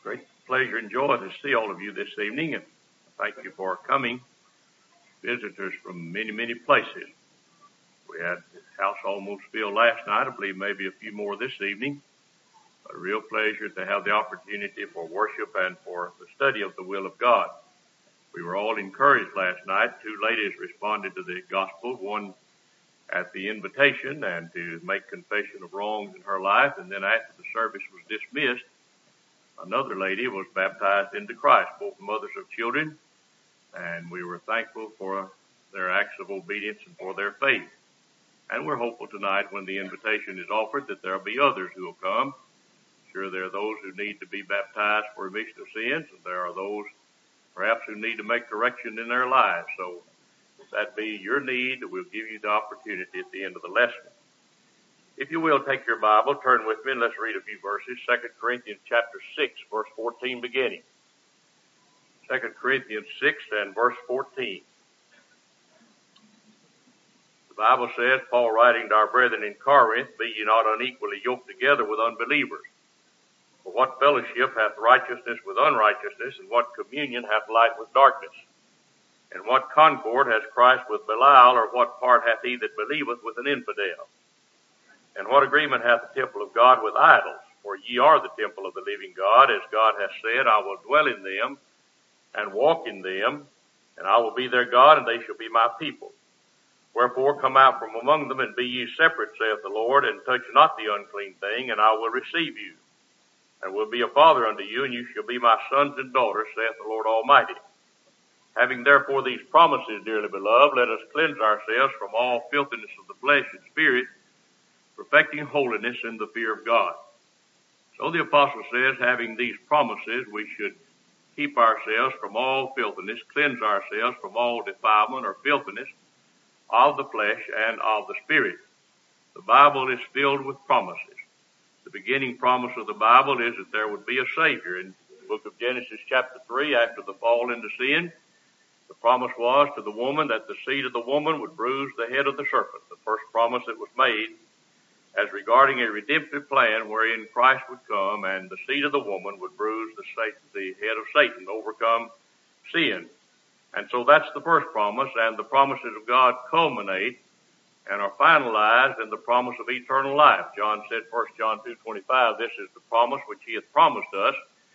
Great pleasure and joy to see all of you this evening, and thank you for coming. Visitors from many, many places. We had the house almost filled last night. I believe maybe a few more this evening. A real pleasure to have the opportunity for worship and for the study of the will of God. We were all encouraged last night. Two ladies responded to the gospel, one at the invitation and to make confession of wrongs in her life, and then after the service was dismissed, another lady was baptized into Christ, both mothers of children, and we were thankful for their acts of obedience and for their faith. And we're hopeful tonight when the invitation is offered that there'll be others who will come. Sure, there are those who need to be baptized for remission of sins, and there are those perhaps who need to make correction in their lives. So if that be your need, we'll give you the opportunity at the end of the lesson. If you will, take your Bible, turn with me, and let's read a few verses. 2 Corinthians chapter 6, verse 14 beginning. 2 Corinthians 6 and verse 14. The Bible says, Paul writing to our brethren in Corinth, be ye not unequally yoked together with unbelievers. For what fellowship hath righteousness with unrighteousness, and what communion hath light with darkness? And what concord has Christ with Belial, or what part hath he that believeth with an infidel? And what agreement hath the temple of God with idols? For ye are the temple of the living God, as God hath said, I will dwell in them, and walk in them, and I will be their God, and they shall be my people. Wherefore come out from among them, and be ye separate, saith the Lord, and touch not the unclean thing, and I will receive you, and will be a father unto you, and you shall be my sons and daughters, saith the Lord Almighty. Having therefore these promises, dearly beloved, let us cleanse ourselves from all filthiness of the flesh and spirit, perfecting holiness in the fear of God. So the apostle says, having these promises, we should keep ourselves from all filthiness, cleanse ourselves from all defilement or filthiness of the flesh and of the spirit. The Bible is filled with promises. The beginning promise of the Bible is that there would be a Savior. In the book of Genesis chapter 3, after the fall into sin, the promise was to the woman that the seed of the woman would bruise the head of the serpent. The first promise that was made as regarding a redemptive plan wherein Christ would come and the seed of the woman would bruise the head of Satan, overcome sin. And so that's the first promise, and the promises of God culminate and are finalized in the promise of eternal life. John said, 1 John 2:25, this is the promise which he hath promised us,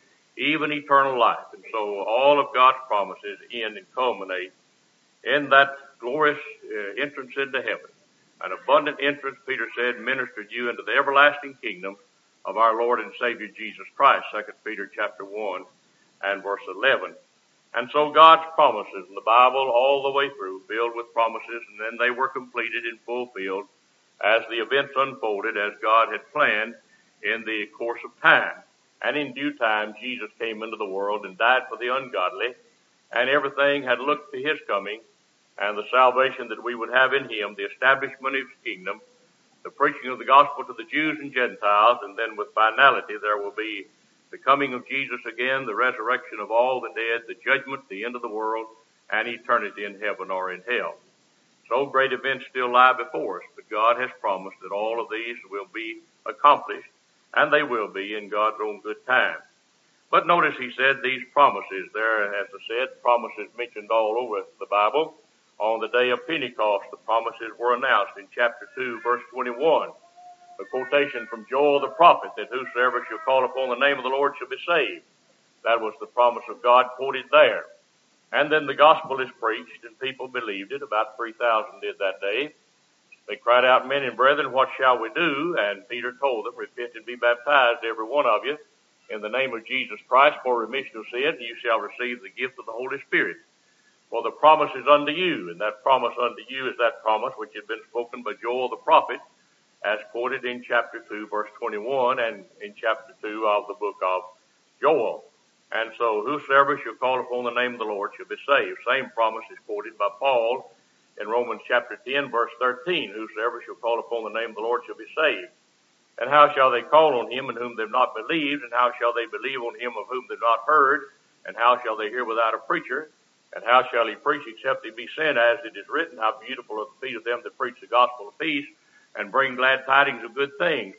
even eternal life. And so all of God's promises end and culminate in that glorious entrance into heaven. An abundant entrance, Peter said, ministered you into the everlasting kingdom of our Lord and Savior Jesus Christ, 2 Peter chapter 1 and verse 11. And so God's promises in the Bible all the way through, filled with promises, and then they were completed and fulfilled as the events unfolded as God had planned in the course of time. And in due time, Jesus came into the world and died for the ungodly, and everything had looked to his coming, and the salvation that we would have in him, the establishment of his kingdom, the preaching of the gospel to the Jews and Gentiles, and then with finality there will be the coming of Jesus again, the resurrection of all the dead, the judgment, the end of the world, and eternity in heaven or in hell. So great events still lie before us, but God has promised that all of these will be accomplished, and they will be in God's own good time. But notice he said these promises, there, as I said, promises mentioned all over the Bible. On the day of Pentecost, the promises were announced in chapter 2, verse 21. A quotation from Joel the prophet, that whosoever shall call upon the name of the Lord shall be saved. That was the promise of God quoted there. And then the gospel is preached, and people believed it. About 3,000 did that day. They cried out, men and brethren, what shall we do? And Peter told them, repent and be baptized, every one of you, in the name of Jesus Christ for remission of sin, and you shall receive the gift of the Holy Spirit. For the promise is unto you, and that promise unto you is that promise which had been spoken by Joel the prophet, as quoted in chapter 2, verse 21, and in chapter 2 of the book of Joel. And so, whosoever shall call upon the name of the Lord shall be saved. Same promise is quoted by Paul in Romans chapter 10, verse 13. Whosoever shall call upon the name of the Lord shall be saved. And how shall they call on him in whom they have not believed? And how shall they believe on him of whom they have not heard? And how shall they hear without a preacher? And how shall he preach except he be sent? As it is written, how beautiful are the feet of them that preach the gospel of peace, and bring glad tidings of good things.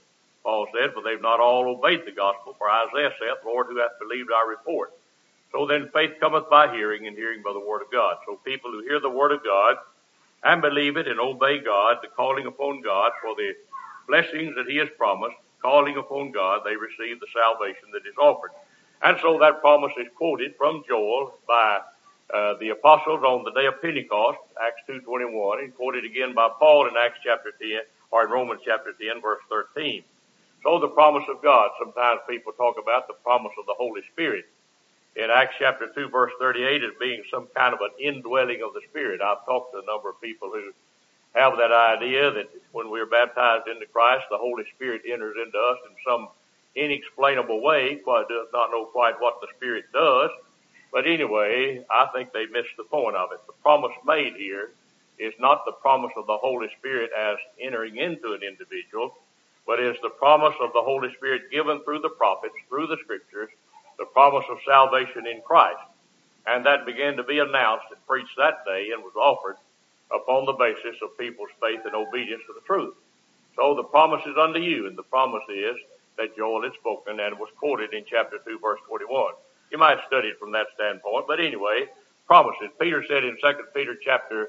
Paul said, for they've not all obeyed the gospel. For Isaiah saith, Lord, who hath believed our report? So then faith cometh by hearing, and hearing by the word of God. So people who hear the word of God and believe it and obey God, the calling upon God for the blessings that he has promised, calling upon God, they receive the salvation that is offered. And so that promise is quoted from Joel by the apostles on the day of Pentecost, Acts 2:21, and quoted again by Paul in Acts chapter 10, or in Romans chapter 10, verse 13. So the promise of God, sometimes people talk about the promise of the Holy Spirit. In Acts chapter 2, verse 38, as being some kind of an indwelling of the Spirit. I've talked to a number of people who have that idea that when we're baptized into Christ, the Holy Spirit enters into us in some inexplainable way. Does not know quite what the Spirit does. But anyway, I think they missed the point of it. The promise made here is not the promise of the Holy Spirit as entering into an individual, but is the promise of the Holy Spirit given through the prophets, through the Scriptures, the promise of salvation in Christ. And that began to be announced and preached that day and was offered upon the basis of people's faith and obedience to the truth. So the promise is unto you, and the promise is that Joel had spoken and was quoted in chapter 2, verse 21. You might study it from that standpoint, but anyway, promises. Peter said in 2 Peter chapter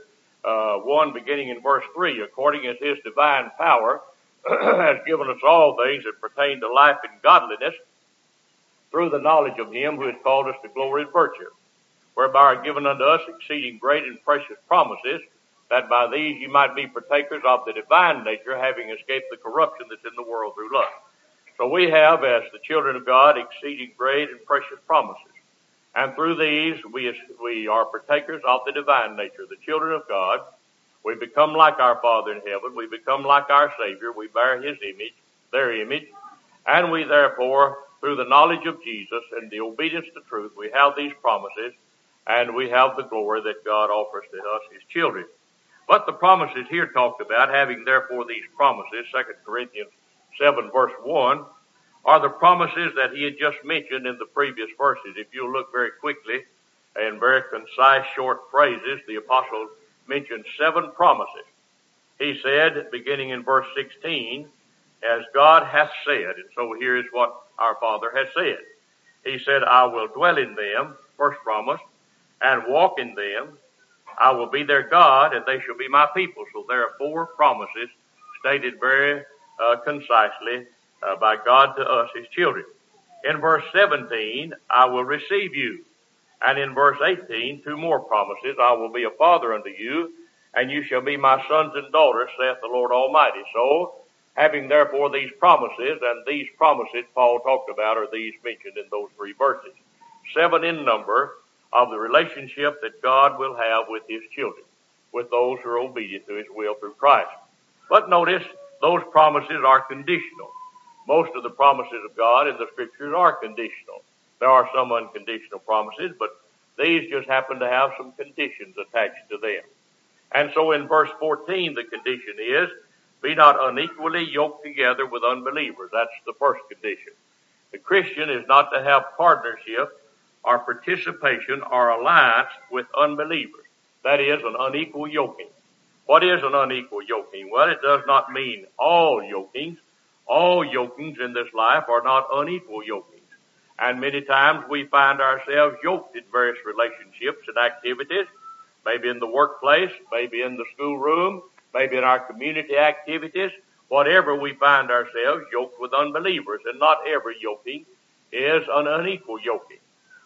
1, beginning in verse 3, according as his divine power has given us all things that pertain to life and godliness, through the knowledge of him who has called us to glory and virtue, whereby are given unto us exceeding great and precious promises, that by these you might be partakers of the divine nature, having escaped the corruption that's in the world through lust. So we have, as the children of God, exceeding great and precious promises. And through these, we are partakers of the divine nature. The children of God, we become like our Father in heaven. We become like our Savior. We bear his image, their image. And we therefore, through the knowledge of Jesus and the obedience to truth, we have these promises, and we have the glory that God offers to us, his children. But the promises here talked about, having therefore these promises, 2 Corinthians 7 verse 1, are the promises that he had just mentioned in the previous verses. If you'll look very quickly, in very concise, short phrases, the apostle mentioned 7 promises. He said, beginning in verse 16, as God hath said, and so here is what our Father has said. He said, I will dwell in them, first promise, and walk in them. I will be their God, and they shall be my people. So there are 4 promises stated very concisely by God to us, his children. In verse 17, I will receive you. And in verse 18, 2 more promises. I will be a father unto you, and you shall be my sons and daughters, saith the Lord Almighty. So, having therefore these promises, and these promises Paul talked about are these mentioned in those 3 verses. 7 in number of the relationship that God will have with his children, with those who are obedient to his will through Christ. But notice, those promises are conditional. Most of the promises of God in the Scriptures are conditional. There are some unconditional promises, but these just happen to have some conditions attached to them. And so in verse 14, the condition is, be not unequally yoked together with unbelievers. That's the first condition. The Christian is not to have partnership or participation or alliance with unbelievers. That is an unequal yoking. What is an unequal yoking? Well, it does not mean all yokings. All yokings in this life are not unequal yokings. And many times we find ourselves yoked in various relationships and activities, maybe in the workplace, maybe in the schoolroom, maybe in our community activities. Whatever, we find ourselves yoked with unbelievers, and not every yoking is an unequal yoking.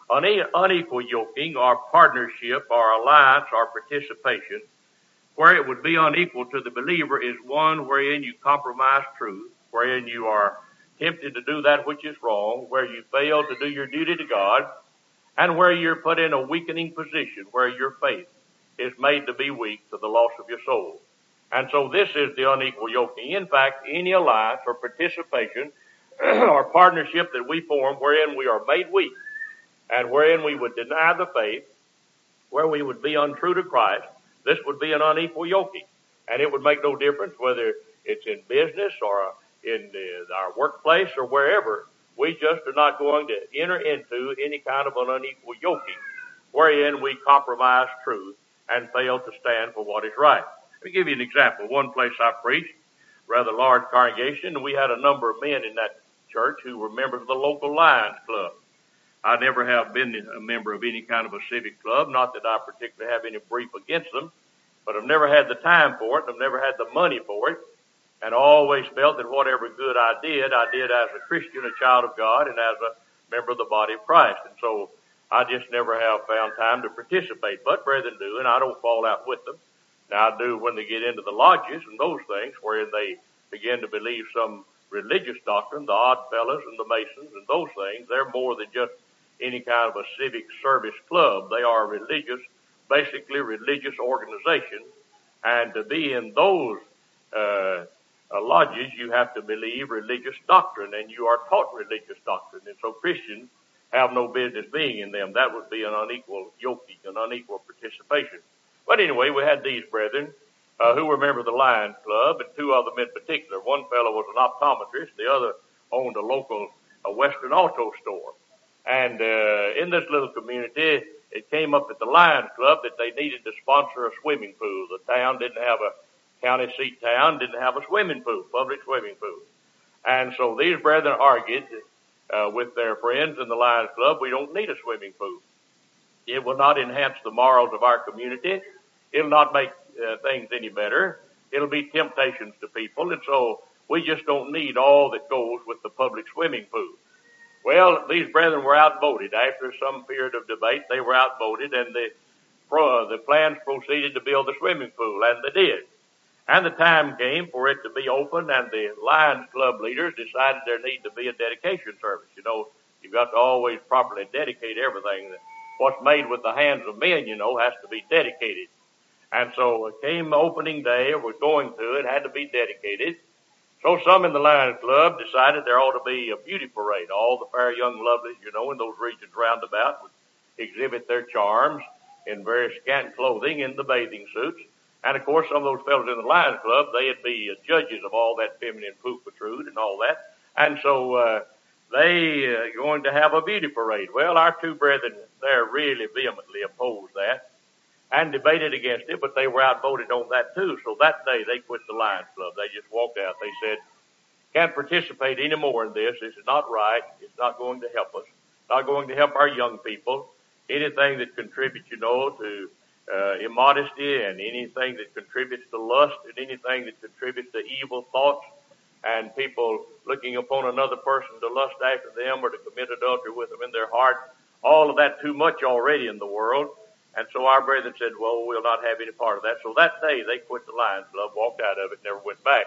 Unequal yoking or partnership or alliance or participation, where it would be unequal to the believer, is one wherein you compromise truth, wherein you are tempted to do that which is wrong, where you fail to do your duty to God, and where you're put in a weakening position, where your faith is made to be weak to the loss of your soul. And so this is the unequal yoking. In fact, any alliance or participation or partnership that we form wherein we are made weak and wherein we would deny the faith, where we would be untrue to Christ, this would be an unequal yoking. And it would make no difference whether it's in business or in our workplace or wherever. We just are not going to enter into any kind of an unequal yoking wherein we compromise truth and fail to stand for what is right. Let me give you an example. One place I preached, rather large congregation, and we had a number of men in that church who were members of the local Lions Club. I never have been a member of any kind of a civic club, not that I particularly have any brief against them, but I've never had the time for it, and I've never had the money for it, and I always felt that whatever good I did as a Christian, a child of God, and as a member of the body of Christ. And so I just never have found time to participate, but brethren do, and I don't fall out with them. Now I do when they get into the lodges and those things, wherein they begin to believe some religious doctrine, the Odd Fellows and the Masons and those things. They're more than just any kind of a civic service club. They are religious, basically religious organization. And to be in those lodges, you have to believe religious doctrine, and you are taught religious doctrine. And so Christians have no business being in them. That would be an unequal yoking, an unequal participation. But anyway, we had these brethren who were members of the Lions Club, and two of them in particular. One fellow was an optometrist, the other owned a local Western auto store. And in this little community, it came up at the Lions Club that they needed to sponsor a swimming pool. The town didn't have a county seat town, didn't have a swimming pool, public swimming pool. And so these brethren argued with their friends in the Lions Club, we don't need a swimming pool. It will not enhance the morals of our community. It'll not make things any better. It'll be temptations to people. And so we just don't need all that goes with the public swimming pool. Well, these brethren were outvoted. After some period of debate, they were outvoted, and the plans proceeded to build the swimming pool, and they did. And the time came for it to be opened, and the Lions Club leaders decided there needed to be a dedication service. You know, you've got to always properly dedicate everything. What's made with the hands of men, you know, has to be dedicated. And so it came opening day, or was going to, it had to be dedicated. So some in the Lions Club decided there ought to be a beauty parade. All the fair young lovelies, you know, in those regions round about would exhibit their charms in very scant clothing in the bathing suits. And of course, some of those fellows in the Lions Club, they'd be judges of all that feminine poofatrude and all that. And so they going to have a beauty parade. Well, our two brethren there really vehemently opposed that and debated against it, but they were outvoted on that too. So that day they quit the Lions Club. They just walked out. They said, can't participate anymore in this. This is not right. It's not going to help us. Not going to help our young people. Anything that contributes, you know, to immodesty, and anything that contributes to lust, and anything that contributes to evil thoughts, and people looking upon another person to lust after them or to commit adultery with them in their heart. All of that too much already in the world. And so our brethren said, well, we'll not have any part of that. So that day they quit the Lions Club, walked out of it, never went back.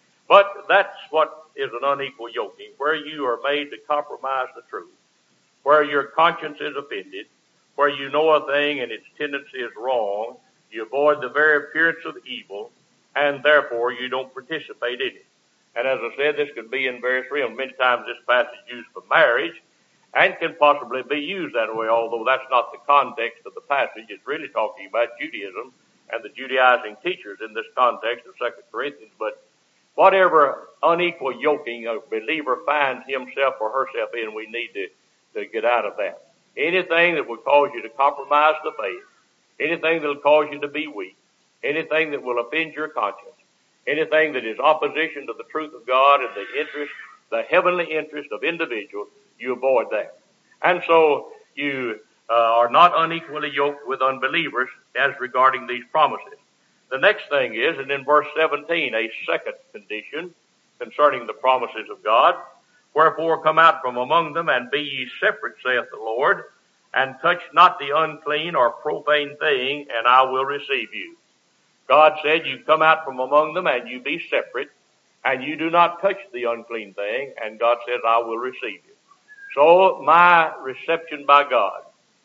But that's what is an unequal yoking, where you are made to compromise the truth, where your conscience is offended, where you know a thing and its tendency is wrong, you avoid the very appearance of evil, and therefore you don't participate in it. And as I said, this could be in various realms. Many times this passage is used for marriage, and can possibly be used that way, although that's not the context of the passage. It's really talking about Judaism and the Judaizing teachers in this context of 2 Corinthians. But whatever unequal yoking a believer finds himself or herself in, we need to get out of that. Anything that will cause you to compromise the faith, anything that will cause you to be weak, anything that will offend your conscience, anything that is opposition to the truth of God and the heavenly interest of individuals, you avoid that. And so you are not unequally yoked with unbelievers as regarding these promises. The next thing is, and in verse 17, a second condition concerning the promises of God. Wherefore come out from among them, and be ye separate, saith the Lord, and touch not the unclean or profane thing, and I will receive you. God said, you come out from among them, and you be separate, and you do not touch the unclean thing, and God says, I will receive you. So my reception by God,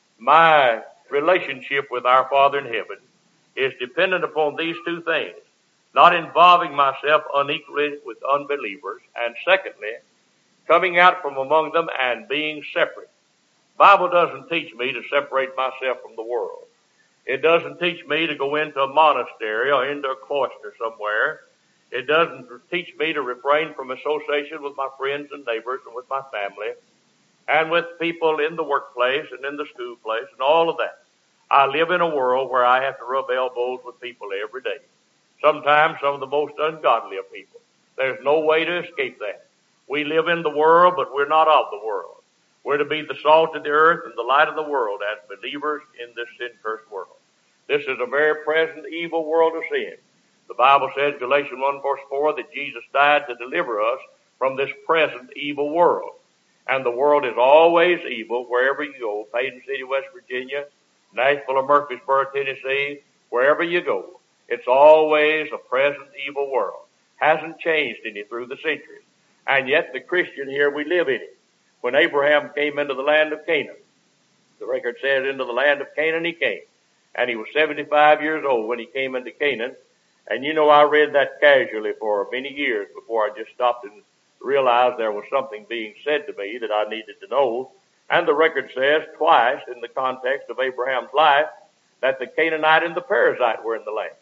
my relationship with our Father in heaven, is dependent upon these two things, not involving myself unequally with unbelievers, and secondly, coming out from among them and being separate. Bible doesn't teach me to separate myself from the world. It doesn't teach me to go into a monastery or into a cloister somewhere. It doesn't teach me to refrain from association with my friends and neighbors and with my family and with people in the workplace and in the school place and all of that. I live in a world where I have to rub elbows with people every day. Sometimes some of the most ungodly of people. There's no way to escape that. We live in the world, but we're not of the world. We're to be the salt of the earth and the light of the world as believers in this sin-cursed world. This is a very present evil world of sin. The Bible says, Galatians 1 verse 4, that Jesus died to deliver us from this present evil world. And the world is always evil wherever you go. Payson City, West Virginia, Nashville or Murfreesboro, Tennessee, wherever you go. It's always a present evil world. Hasn't changed any through the centuries. And yet the Christian here, we live in it. When Abraham came into the land of Canaan, the record says into the land of Canaan he came. And he was 75 years old when he came into Canaan. And you know, I read that casually for many years before I just stopped and realized there was something being said to me that I needed to know. And the record says twice in the context of Abraham's life that the Canaanite and the Perizzite were in the land.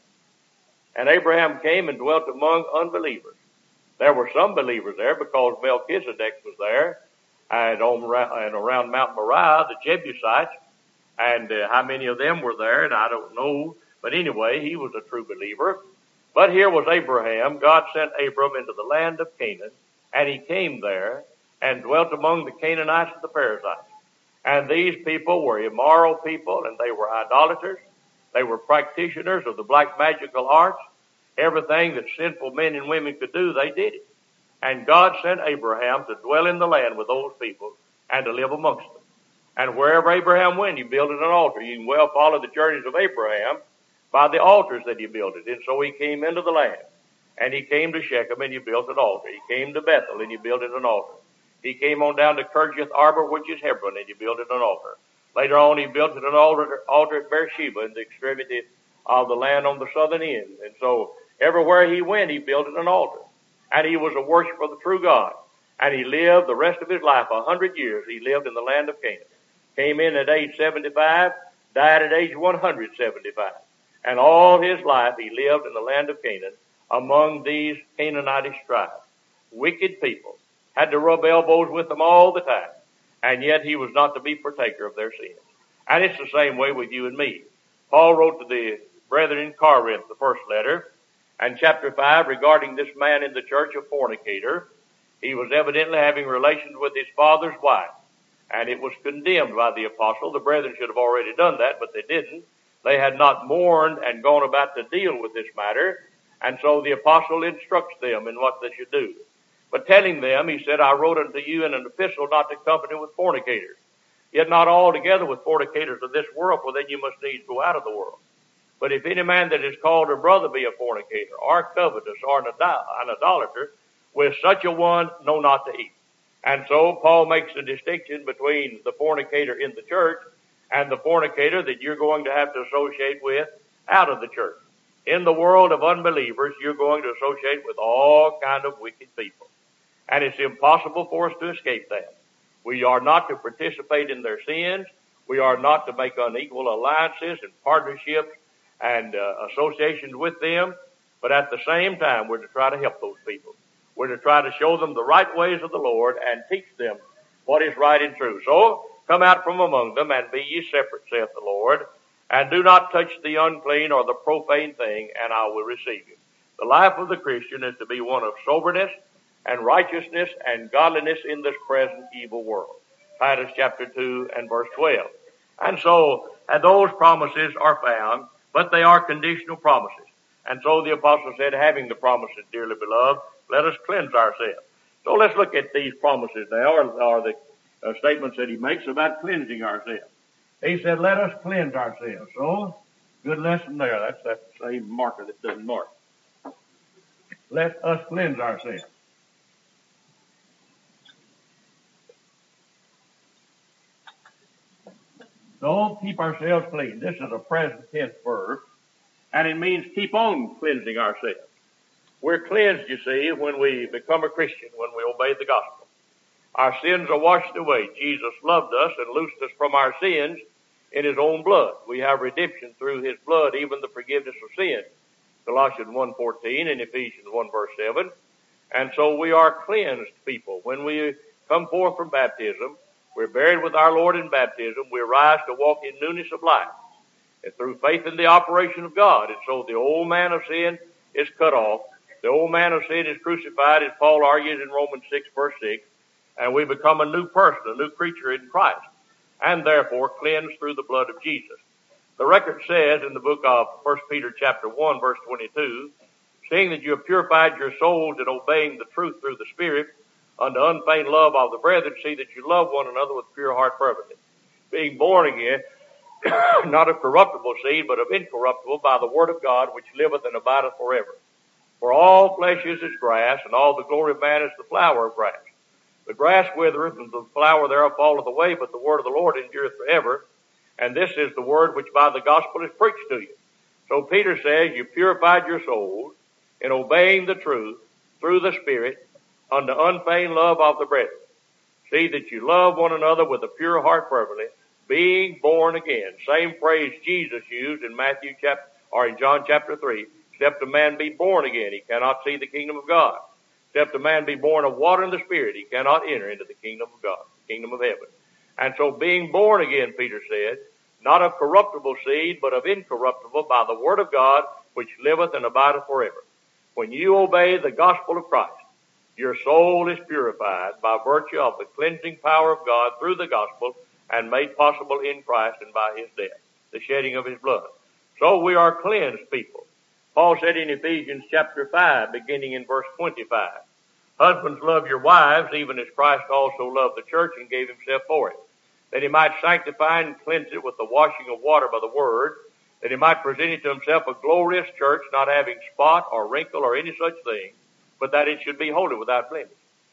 And Abraham came and dwelt among unbelievers. There were some believers there because Melchizedek was there, and around Mount Moriah, the Jebusites, and how many of them were there, and I don't know. But anyway, he was a true believer. But here was Abraham. God sent Abram into the land of Canaan, and he came there and dwelt among the Canaanites and the Perizzites. And these people were immoral people, and they were idolaters. They were practitioners of the black magical arts. Everything that sinful men and women could do, they did it. And God sent Abraham to dwell in the land with those people and to live amongst them. And wherever Abraham went, he built an altar. You can well follow the journeys of Abraham by the altars that he built it. And so he came into the land. And he came to Shechem and he built an altar. He came to Bethel and he built it an altar. He came on down to Kirjath Arbor, which is Hebron, and he built it an altar. Later on, he built it an altar at Beersheba in the extremity of the land on the southern end. And so everywhere he went, he built it an altar. And he was a worshiper of the true God. And he lived the rest of his life, 100 years, he lived in the land of Canaan. Came in at age 75, died at age 175. And all his life he lived in the land of Canaan among these Canaanitish tribes. Wicked people. Had to rub elbows with them all the time. And yet he was not to be partaker of their sins. And it's the same way with you and me. Paul wrote to the brethren in Corinth, the first letter, and chapter 5, regarding this man in the church, a fornicator. He was evidently having relations with his father's wife. And it was condemned by the apostle. The brethren should have already done that, but they didn't. They had not mourned and gone about to deal with this matter. And so the apostle instructs them in what they should do. But telling them, he said, I wrote unto you in an epistle not to company with fornicators. Yet not altogether with fornicators of this world, for then you must needs go out of the world. But if any man that is called a brother be a fornicator, or covetous, or an idolater, with such a one know not to eat. And so Paul makes a distinction between the fornicator in the church and the fornicator that you're going to have to associate with out of the church. In the world of unbelievers, you're going to associate with all kind of wicked people. And it's impossible for us to escape that. We are not to participate in their sins. We are not to make unequal alliances and partnerships and associations with them. But at the same time, we're to try to help those people. We're to try to show them the right ways of the Lord and teach them what is right and true. So, come out from among them and be ye separate, saith the Lord, and do not touch the unclean or the profane thing, and I will receive you. The life of the Christian is to be one of soberness and righteousness and godliness in this present evil world. Titus chapter 2 and verse 12. And so, and those promises are found, but they are conditional promises. And so the apostle said, having the promises, dearly beloved, let us cleanse ourselves. So let's look at these promises now, or the statements that he makes about cleansing ourselves. He said, let us cleanse ourselves. So, good lesson there. That's that same marker that doesn't mark. Let us cleanse ourselves. So, keep ourselves clean. This is a present tense verb, and it means keep on cleansing ourselves. We're cleansed, you see, when we become a Christian, when we obey the gospel. Our sins are washed away. Jesus loved us and loosed us from our sins in his own blood. We have redemption through his blood, even the forgiveness of sin. Colossians 1:14 and Ephesians 1 verse 7. And so we are cleansed people. When we come forth from baptism, we're buried with our Lord in baptism. We rise to walk in newness of life. And through faith in the operation of God. And so the old man of sin is cut off. The old man of sin is crucified, as Paul argues in Romans 6, verse 6, and we become a new person, a new creature in Christ, and therefore cleansed through the blood of Jesus. The record says in the book of 1 Peter chapter 1, verse 22, seeing that you have purified your souls in obeying the truth through the Spirit, unto unfeigned love of the brethren, see that you love one another with pure heart fervently. Being born again, not of corruptible seed, but of incorruptible, by the word of God, which liveth and abideth forever. For all flesh is as grass, and all the glory of man is the flower of grass. The grass withereth, and the flower thereof falleth away, but the word of the Lord endureth forever. And this is the word which by the gospel is preached to you. So Peter says, you purified your souls in obeying the truth through the Spirit unto unfeigned love of the brethren. See that you love one another with a pure heart fervently, being born again. Same phrase Jesus used in in John chapter 3. Except a man be born again, he cannot see the kingdom of God. Except a man be born of water and the Spirit, he cannot enter into the kingdom of God, the kingdom of heaven. And so being born again, Peter said, not of corruptible seed, but of incorruptible, by the word of God, which liveth and abideth forever. When you obey the gospel of Christ, your soul is purified by virtue of the cleansing power of God through the gospel, and made possible in Christ and by his death, the shedding of his blood. So we are cleansed people. Paul said in Ephesians chapter 5, beginning in verse 25, husbands, love your wives, even as Christ also loved the church and gave himself for it, that he might sanctify and cleanse it with the washing of water by the word, that he might present it to himself a glorious church, not having spot or wrinkle or any such thing, but that it should be holy without blemish.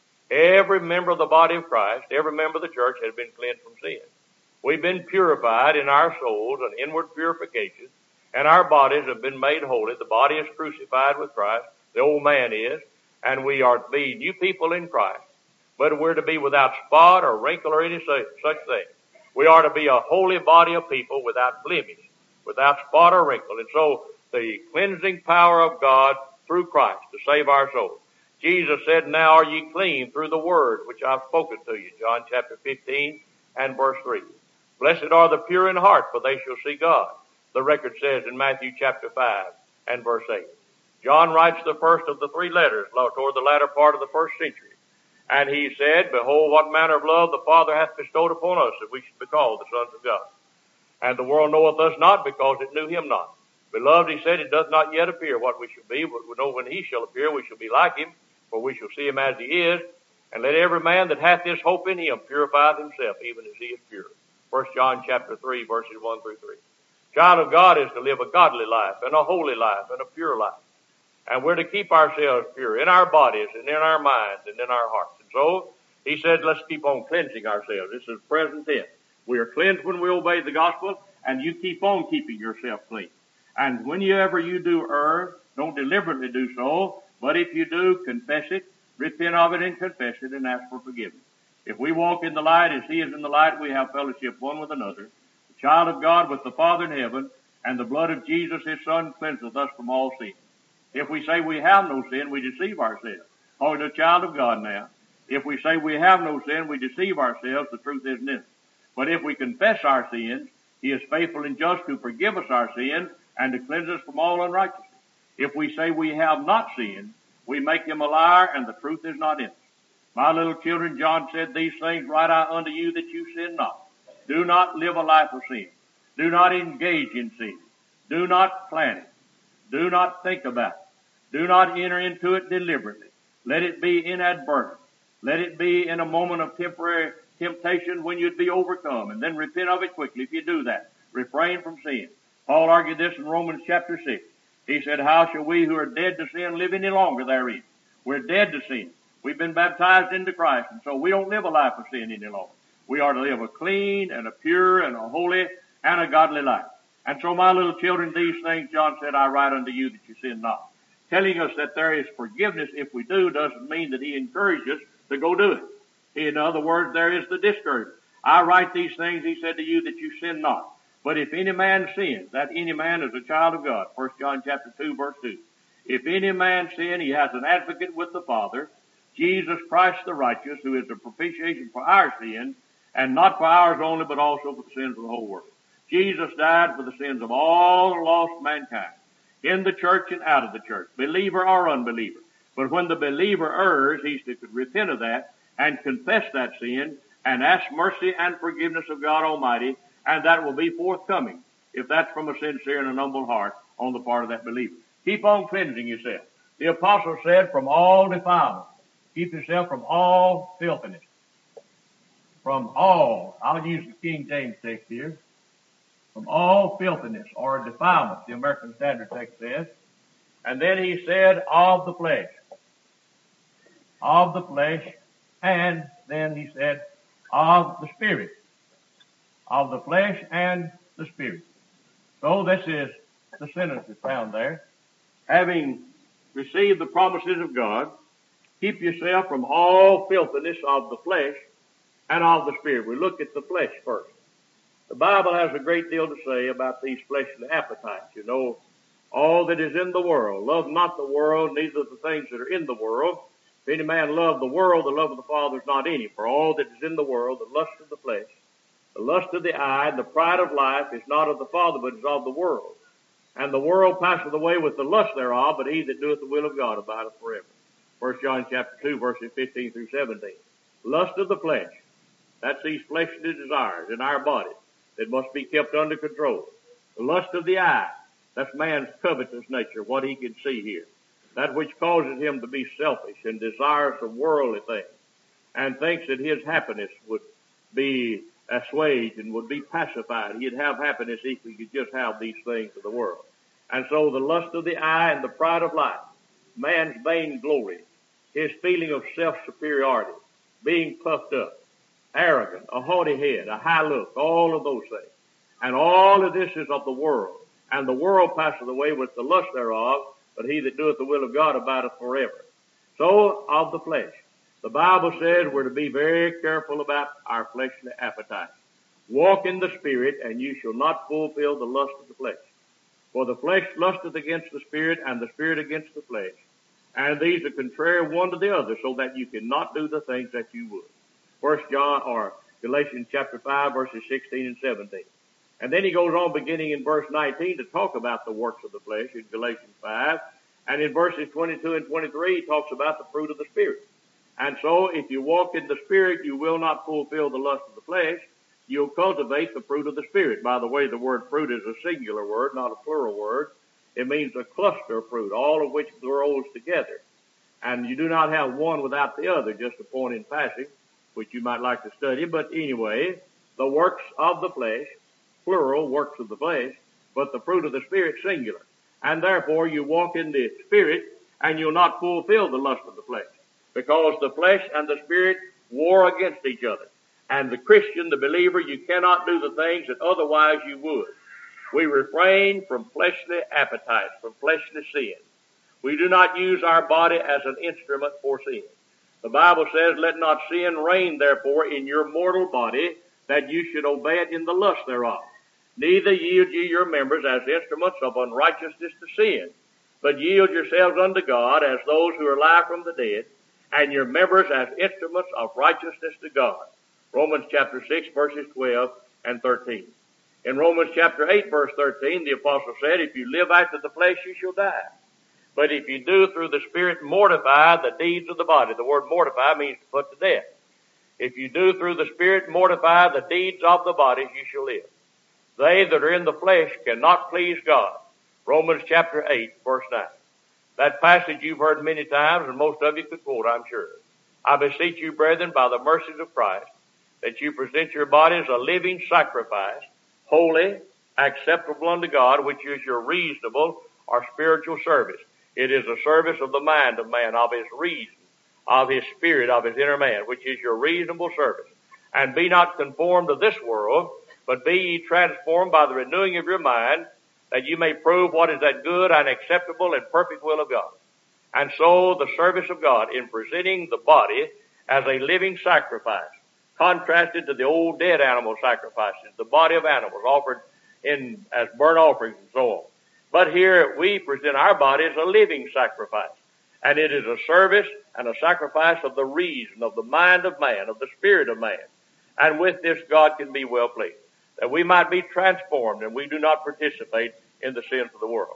Every member of the body of Christ, every member of the church has been cleansed from sin. We've been purified in our souls, an inward purification, and our bodies have been made holy. The body is crucified with Christ, the old man is, and we are to be new people in Christ. But we're to be without spot or wrinkle or any such thing. We are to be a holy body of people without blemish, without spot or wrinkle. And so the cleansing power of God through Christ to save our souls. Jesus said, now are ye clean through the word which I've spoken to you. John chapter 15 and verse 3. Blessed are the pure in heart, for they shall see God. The record says in Matthew chapter 5 and verse 8. John writes the first of the three letters toward the latter part of the first century. And he said, behold, what manner of love the Father hath bestowed upon us, that we should be called the sons of God. And the world knoweth us not, because it knew him not. Beloved, he said, it doth not yet appear what we shall be, but we know when he shall appear, we shall be like him, for we shall see him as he is. And let every man that hath this hope in him purify himself, even as he is pure. 1 John chapter 3, verses 1 through 3. Child of God is to live a godly life, and a holy life, and a pure life. And we're to keep ourselves pure in our bodies, and in our minds, and in our hearts. And so, he said, let's keep on cleansing ourselves. This is present tense. We are cleansed when we obey the gospel, and you keep on keeping yourself clean. And whenever you do err, don't deliberately do so, but if you do, confess it, repent of it, and confess it, and ask for forgiveness. If we walk in the light as he is in the light, we have fellowship one with another. The child of God with the Father in heaven, and the blood of Jesus his Son cleanseth us from all sin. If we say we have no sin, we deceive ourselves. Oh, the child of God now. If we say we have no sin, we deceive ourselves, the truth isn't in us. But if we confess our sins, he is faithful and just to forgive us our sins and to cleanse us from all unrighteousness. If we say we have not sinned, we make him a liar, and the truth is not in us. My little children, John said, these things write I unto you that you sin not. Do not live a life of sin. Do not engage in sin. Do not plan it. Do not think about it. Do not enter into it deliberately. Let it be inadvertent. Let it be in a moment of temporary temptation when you'd be overcome, and then repent of it quickly if you do that. Refrain from sin. Paul argued this in Romans chapter 6. He said, how shall we who are dead to sin live any longer therein? We're dead to sin. We've been baptized into Christ, and so we don't live a life of sin any longer. We are to live a clean and a pure and a holy and a godly life. And so, my little children, these things, John said, I write unto you that you sin not. Telling us that there is forgiveness if we do doesn't mean that he encourages us to go do it. In other words, there is the discouragement. I write these things, he said to you, that you sin not. But if any man sins, that any man is a child of God. 1 John chapter 2, verse 2. If any man sin, he has an advocate with the Father, Jesus Christ the righteous, who is the propitiation for our sins, and not for ours only, but also for the sins of the whole world. Jesus died for the sins of all lost mankind. in the church and out of the church, believer or unbeliever. But when the believer errs, he's to repent of that and confess that sin and ask mercy and forgiveness of God Almighty, and that will be forthcoming if that's from a sincere and an humble heart on the part of that believer. Keep on cleansing yourself. The apostle said, from all defilement. Keep yourself from all filthiness. From all, I'll use the King James text here, from all filthiness or defilement, the American Standard text says. And then he said, of the flesh. Of the flesh. And then he said, of the Spirit. Of the flesh and the Spirit. So this is the sentence that's found there. Having received the promises of God, keep yourself from all filthiness of the flesh and of the Spirit. We look at the flesh first. The Bible has a great deal to say about these fleshly appetites. You know, all that is in the world. Love not the world, neither the things that are in the world. If any man love the world, the love of the Father is not in him. For all that is in the world, the lust of the flesh, the lust of the eye, and the pride of life is not of the Father, but is of the world. And the world passeth away with the lust thereof, but he that doeth the will of God abideth forever. 1 John chapter 2, verses 15 through 17. Lust of the flesh. That's these fleshly desires in our body that must be kept under control. The lust of the eye. That's man's covetous nature, what he can see here. That which causes him to be selfish and desirous of worldly things, and thinks that his happiness would be assuaged and would be pacified. He'd have happiness if he could just have these things of the world. And so the lust of the eye and the pride of life, man's vainglory, his feeling of self-superiority, being puffed up, arrogant, a haughty head, a high look, all of those things. And all of this is of the world. And the world passeth away with the lust thereof, but he that doeth the will of God abideth forever. So, of the flesh. The Bible says we're to be very careful about our fleshly appetites. Walk in the Spirit, and you shall not fulfill the lust of the flesh. For the flesh lusteth against the Spirit, and the Spirit against the flesh. And these are contrary one to the other, so that you cannot do the things that you would. Galatians chapter 5, verses 16 and 17. And then he goes on beginning in verse 19 to talk about the works of the flesh in Galatians 5. And in verses 22 and 23 he talks about the fruit of the Spirit. And so if you walk in the Spirit, you will not fulfill the lust of the flesh. You'll cultivate the fruit of the Spirit. By the way, the word fruit is a singular word, not a plural word. It means a cluster of fruit, all of which grows together. And you do not have one without the other, just a point in passing, which you might like to study. But anyway, the works of the flesh, plural, works of the flesh, but the fruit of the Spirit, singular. And therefore you walk in the Spirit, and you'll not fulfill the lust of the flesh. Because the flesh and the Spirit war against each other. And the Christian, the believer, you cannot do the things that otherwise you would. We refrain from fleshly appetites, from fleshly sin. We do not use our body as an instrument for sin. The Bible says, let not sin reign therefore in your mortal body, that you should obey it in the lust thereof. Neither yield ye your members as instruments of unrighteousness to sin, but yield yourselves unto God as those who are alive from the dead, and your members as instruments of righteousness to God. Romans chapter 6, verses 12 and 13. In Romans chapter 8, verse 13, the apostle said, if you live after the flesh, you shall die. But if you do through the Spirit mortify the deeds of the body. The word mortify means to put to death. If you do through the Spirit mortify the deeds of the body, you shall live. They that are in the flesh cannot please God. Romans chapter 8, verse 9. That passage you've heard many times, and most of you could quote, I'm sure. I beseech you, brethren, by the mercies of Christ, that you present your bodies a living sacrifice, holy, acceptable unto God, which is your reasonable or spiritual service. It is a service of the mind of man, of his reason, of his spirit, of his inner man, which is your reasonable service. And be not conformed to this world, but be ye transformed by the renewing of your mind, that you may prove what is that good and acceptable and perfect will of God. And so the service of God in presenting the body as a living sacrifice, contrasted to the old dead animal sacrifices, the body of animals offered in as burnt offerings and so on. But here we present our body as a living sacrifice. And it is a service and a sacrifice of the reason, of the mind of man, of the spirit of man. And with this God can be well pleased, that we might be transformed and we do not participate in the sins of the world.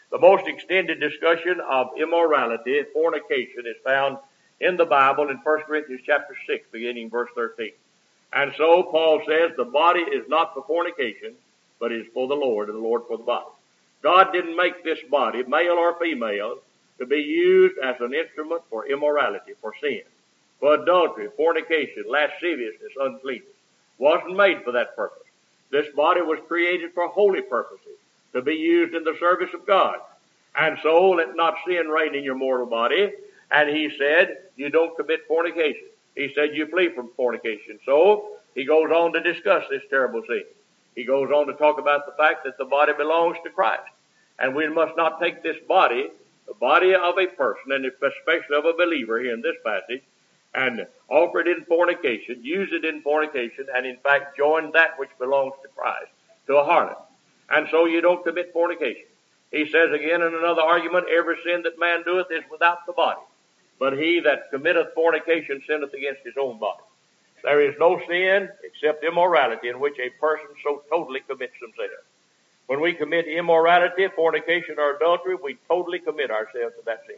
The most extended discussion of immorality, fornication, is found in the Bible in 1 Corinthians chapter 6, beginning verse 13. And so Paul says the body is not for fornication, but is for the Lord, and the Lord for the body. God didn't make this body, male or female, to be used as an instrument for immorality, for sin, for adultery, fornication, lasciviousness, uncleanness. Wasn't made for that purpose. This body was created for holy purposes, to be used in the service of God. And so let not sin reign in your mortal body. And he said, you don't commit fornication. He said, you flee from fornication. So he goes on to discuss this terrible sin. He goes on to talk about the fact that the body belongs to Christ. And we must not take this body, the body of a person, and especially of a believer here in this passage, and offer it in fornication, use it in fornication, and in fact join that which belongs to Christ to a harlot. And so you don't commit fornication. He says again in another argument, every sin that man doeth is without the body, but he that committeth fornication sinneth against his own body. There is no sin except immorality in which a person so totally commits themselves. When we commit immorality, fornication, or adultery, we totally commit ourselves to that sin.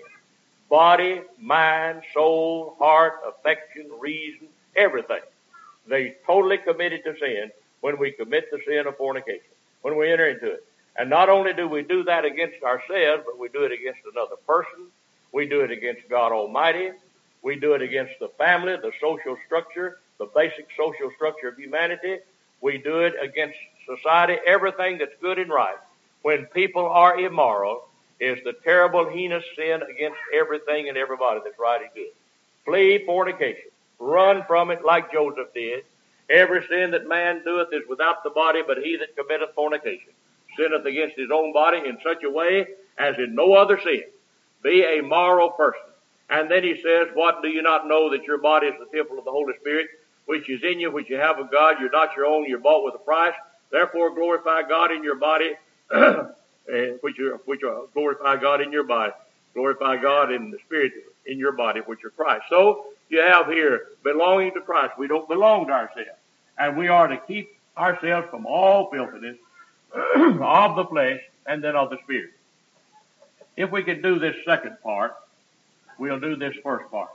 Body, mind, soul, heart, affection, reason, everything. They totally committed to sin when we commit the sin of fornication, when we enter into it. And not only do we do that against ourselves, but we do it against another person. We do it against God Almighty. We do it against the family, the social structure, the basic social structure of humanity. We do it against society, everything that's good and right. When people are immoral, is the terrible, heinous sin against everything and everybody that's right and good. Flee fornication. Run from it like Joseph did. Every sin that man doeth is without the body, but he that committeth fornication sinneth against his own body in such a way as in no other sin. Be a moral person. And then he says, what, do you not know that your body is the temple of the Holy Spirit, which is in you, which you have of God? You're not your own, you're bought with a price. Therefore glorify God in your body, glorify God in your body. Glorify God in the Spirit in your body, which are Christ. So you have here belonging to Christ. We don't belong to ourselves. And we are to keep ourselves from all filthiness of the flesh and then of the Spirit. If we could do this second part, we'll do this first part.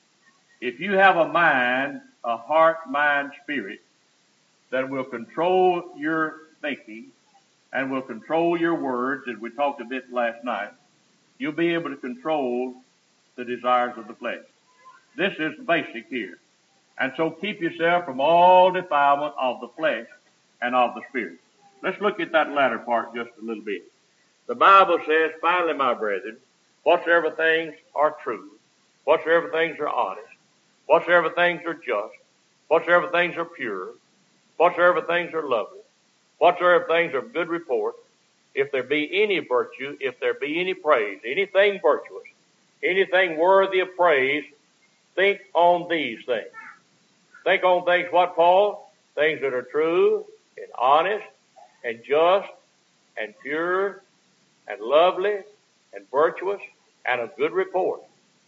If you have a mind, a heart, mind, spirit, that will control your thinking and will control your words, as we talked a bit last night, you'll be able to control the desires of the flesh. This is basic here. And so keep yourself from all defilement of the flesh and of the spirit. Let's look at that latter part just a little bit. The Bible says, finally, my brethren, whatsoever things are true, whatsoever things are honest, whatsoever things are just, whatsoever things are pure, whatsoever things are lovely, whatsoever things are of good report, if there be any virtue, if there be any praise, anything virtuous, anything worthy of praise, think on these things. Think on things what, Paul? Things that are true and honest and just and pure and lovely and virtuous and of good report.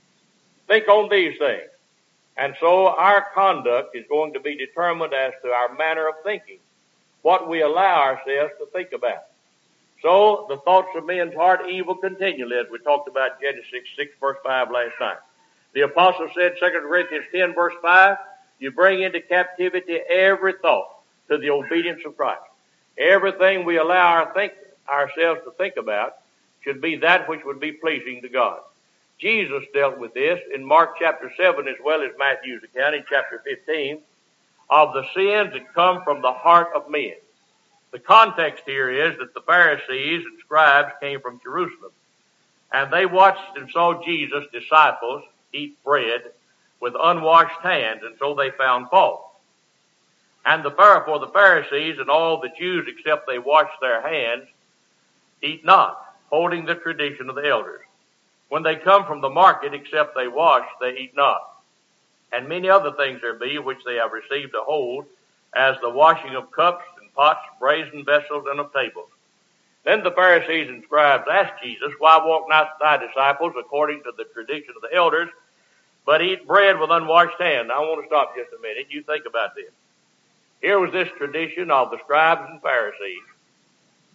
Think on these things. And so our conduct is going to be determined as to our manner of thinking, what we allow ourselves to think about. So the thoughts of men's heart evil continually, as we talked about Genesis 6 verse 5 last night. The apostle said, 2 Corinthians 10 verse 5, you bring into captivity every thought to the obedience of Christ. Everything we allow ourselves to think about should be that which would be pleasing to God. Jesus dealt with this in Mark chapter 7 as well as Matthew's account in chapter 15 of the sins that come from the heart of men. The context here is that the Pharisees and scribes came from Jerusalem, and they watched and saw Jesus' disciples eat bread with unwashed hands, and so they found fault. And for the Pharisees and all the Jews, except they wash their hands, eat not, holding the tradition of the elders. When they come from the market, except they wash, they eat not. And many other things there be which they have received to hold, as the washing of cups and pots, brazen vessels, and of tables. Then the Pharisees and scribes asked Jesus, why walk not thy disciples according to the tradition of the elders, but eat bread with unwashed hands? I want to stop just a minute. You think about this. Here was this tradition of the scribes and Pharisees.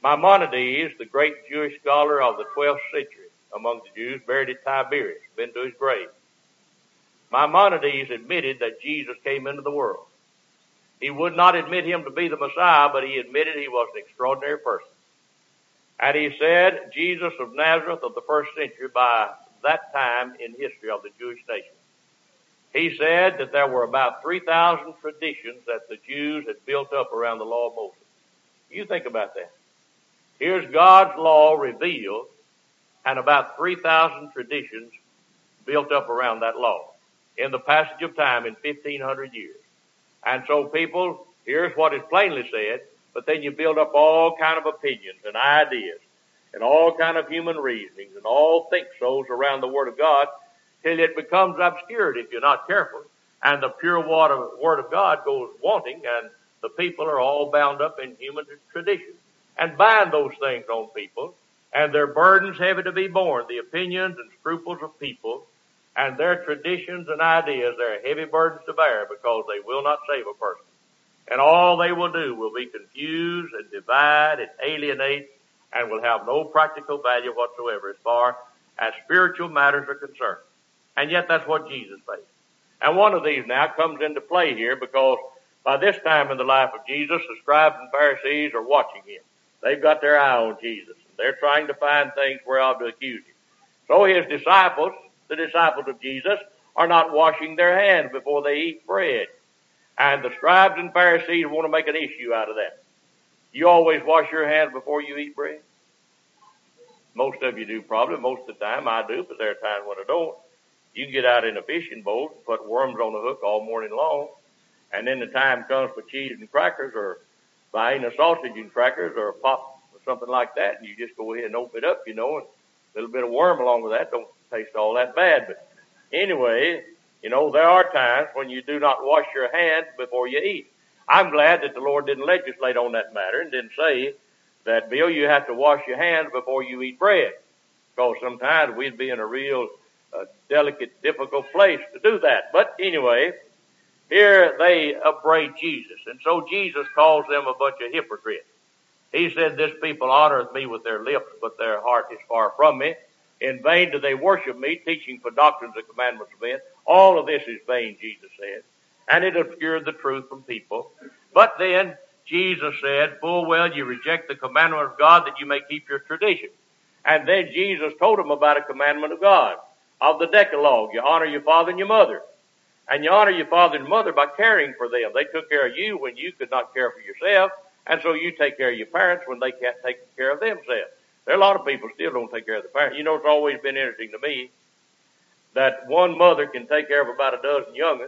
Maimonides, the great Jewish scholar of the 12th century among the Jews, buried at Tiberias, been to his grave. Maimonides admitted that Jesus came into the world. He would not admit him to be the Messiah, but he admitted he was an extraordinary person. And he said, Jesus of Nazareth of the first century, by that time in history of the Jewish nation. He said that there were about 3,000 traditions that the Jews had built up around the law of Moses. You think about that. Here's God's law revealed, and about 3,000 traditions built up around that law in the passage of time in 1,500 years. And so people, here's what is plainly said, but then you build up all kind of opinions and ideas and all kind of human reasonings and all think-sos around the Word of God till it becomes obscured if you're not careful, and the pure Word of God goes wanting, and the people are all bound up in human tradition and bind those things on people, and their burdens heavy to be borne, the opinions and scruples of people, and their traditions and ideas, they're heavy burdens to bear because they will not save a person. And all they will do will be confuse and divide and alienate and will have no practical value whatsoever as far as spiritual matters are concerned. And yet that's what Jesus faced. And one of these now comes into play here because by this time in the life of Jesus, the scribes and Pharisees are watching him. They've got their eye on Jesus. They're trying to find things whereof to accuse him. So his disciples, the disciples of Jesus, are not washing their hands before they eat bread. And the scribes and Pharisees want to make an issue out of that. You always wash your hands before you eat bread? Most of you do probably. Most of the time I do, but there are times when I don't. You can get out in a fishing boat and put worms on the hook all morning long, and then the time comes for cheese and crackers or buying a sausage and crackers or a pop or something like that, and you just go ahead and open it up, and a little bit of worm along with that don't taste all that bad. But anyway, there are times when you do not wash your hands before you eat. I'm glad that the Lord didn't legislate on that matter and didn't say that, Bill, you have to wash your hands before you eat bread, because sometimes we'd be in a real delicate, difficult place to do that. But anyway, here they upbraid Jesus, and so Jesus calls them a bunch of hypocrites. He said, this people honoreth me with their lips, but their heart is far from me. In vain do they worship me, teaching for doctrines and commandments of men. All of this is vain, Jesus said, and it obscured the truth from people. But then Jesus said, full well you reject the commandment of God that you may keep your tradition. And then Jesus told them about a commandment of God, of the Decalogue. You honor your father and your mother. And you honor your father and mother by caring for them. They took care of you when you could not care for yourself, and so you take care of your parents when they can't take care of themselves. There are a lot of people still don't take care of their parents. It's always been interesting to me that one mother can take care of about a dozen young'uns.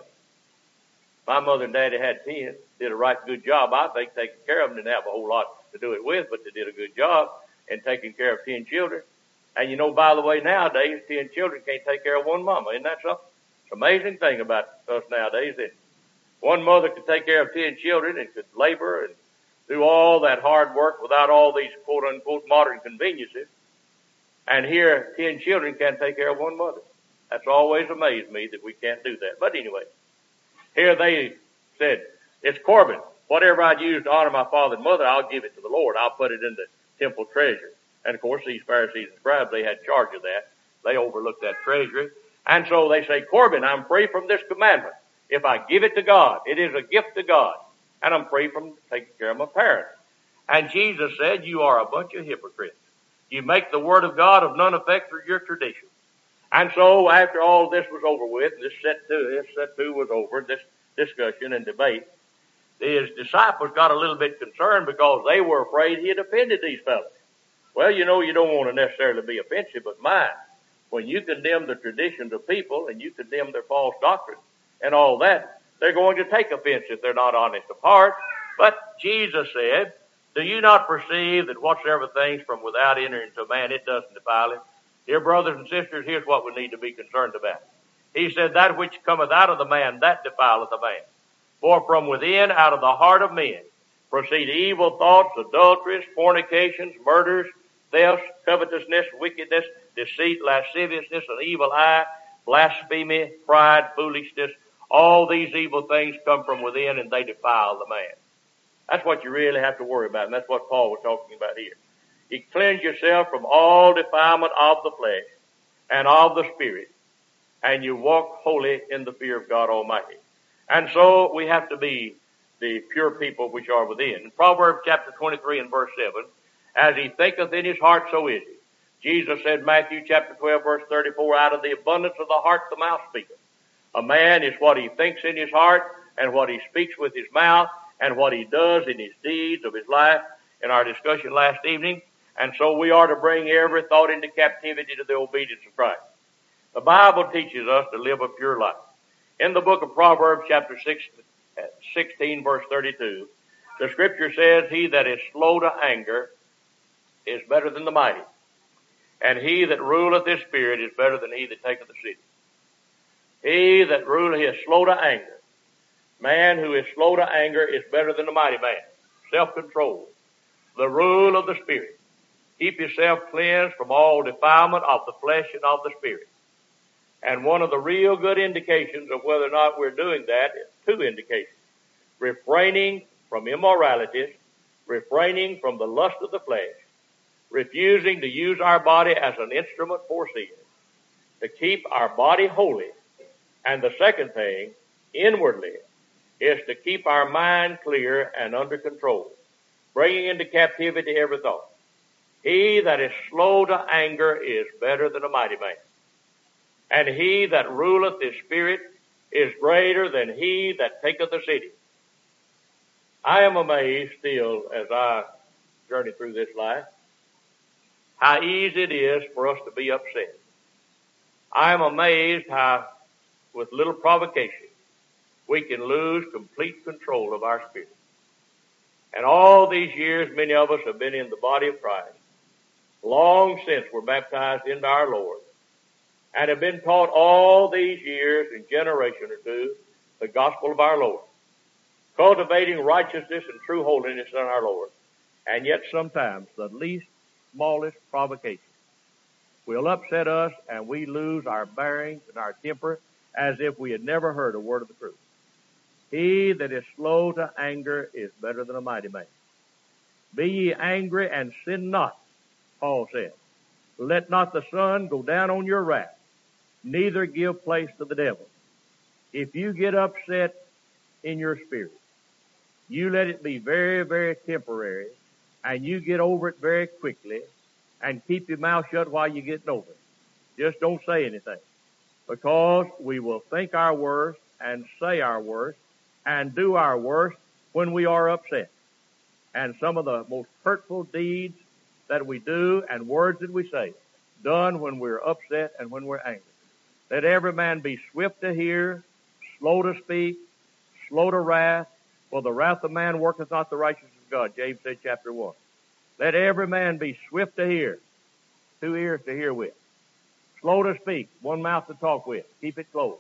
My mother and daddy had 10, did a right good job, I think, taking care of them. Didn't have a whole lot to do it with, but they did a good job in taking care of 10 children. And by the way, nowadays, 10 children can't take care of one mama. Isn't that something? It's an amazing thing about us nowadays that one mother could take care of 10 children and could labor and do all that hard work without all these quote-unquote modern conveniences. And here, 10 children can't take care of one mother. That's always amazed me that we can't do that. But anyway, here they said, it's Corban. Whatever I'd use to honor my father and mother, I'll give it to the Lord. I'll put it in the temple treasure. And of course, these Pharisees and scribes, they had charge of that. They overlooked that treasury. And so they say, Corban, I'm free from this commandment. If I give it to God, it is a gift to God. And I'm free from taking care of my parents. And Jesus said, you are a bunch of hypocrites. You make the word of God of none effect through your tradition. And so after all this was over with, this set two was over, this discussion and debate, his disciples got a little bit concerned because they were afraid he had offended these fellows. Well, you don't want to necessarily be offensive, but when you condemn the traditions of people and you condemn their false doctrine and all that, they're going to take offense if they're not honest of heart. But Jesus said, do you not perceive that whatsoever things from without enter into a man, it doesn't defile him? Dear brothers and sisters, here's what we need to be concerned about. He said, that which cometh out of the man, that defileth the man. For from within, out of the heart of men, proceed evil thoughts, adulteries, fornications, murders, thefts, covetousness, wickedness, deceit, lasciviousness, an evil eye, blasphemy, pride, foolishness. All these evil things come from within and they defile the man. That's what you really have to worry about, and that's what Paul was talking about here. You cleanse yourself from all defilement of the flesh and of the spirit, and you walk holy in the fear of God Almighty. And so we have to be the pure people which are within. In Proverbs chapter 23 and verse 7, as he thinketh in his heart, so is he. Jesus said, Matthew chapter 12 verse 34, out of the abundance of the heart the mouth speaketh. A man is what he thinks in his heart and what he speaks with his mouth and what he does in his deeds of his life, in our discussion last evening. And so we are to bring every thought into captivity to the obedience of Christ. The Bible teaches us to live a pure life. In the book of Proverbs chapter 16 verse 32, the scripture says, he that is slow to anger is better than the mighty, and he that ruleth his spirit is better than he that taketh the city. He that ruleth is slow to anger. Man who is slow to anger is better than the mighty man. Self-control. The rule of the spirit. Keep yourself cleansed from all defilement of the flesh and of the spirit. And one of the real good indications of whether or not we're doing that is two indications. Refraining from immoralities, refraining from the lust of the flesh, refusing to use our body as an instrument for sin, to keep our body holy. And the second thing, inwardly, is to keep our mind clear and under control, bringing into captivity every thought. He that is slow to anger is better than a mighty man. And he that ruleth his spirit is greater than he that taketh the city. I am amazed still as I journey through this life how easy it is for us to be upset. I am amazed how, with little provocation, we can lose complete control of our spirit. And all these years, many of us have been in the body of Christ, long since we're baptized into our Lord, and have been taught all these years, in generation or two, the gospel of our Lord, cultivating righteousness and true holiness in our Lord. And yet sometimes the least smallest provocation will upset us, and we lose our bearings and our temper as if we had never heard a word of the truth. He that is slow to anger is better than a mighty man. Be ye angry and sin not, Paul said. Let not the sun go down on your wrath, neither give place to the devil. If you get upset in your spirit, you let it be very, very temporary, and you get over it very quickly, and keep your mouth shut while you're getting over it. Just don't say anything, because we will think our worst and say our worst and do our worst when we are upset. And some of the most hurtful deeds that we do and words that we say, done when we're upset and when we're angry. Let every man be swift to hear, slow to speak, slow to wrath, for the wrath of man worketh not the righteousness of God, James said, chapter 1. Let every man be swift to hear, 2 ears to hear with, slow to speak, 1 mouth to talk with, keep it closed.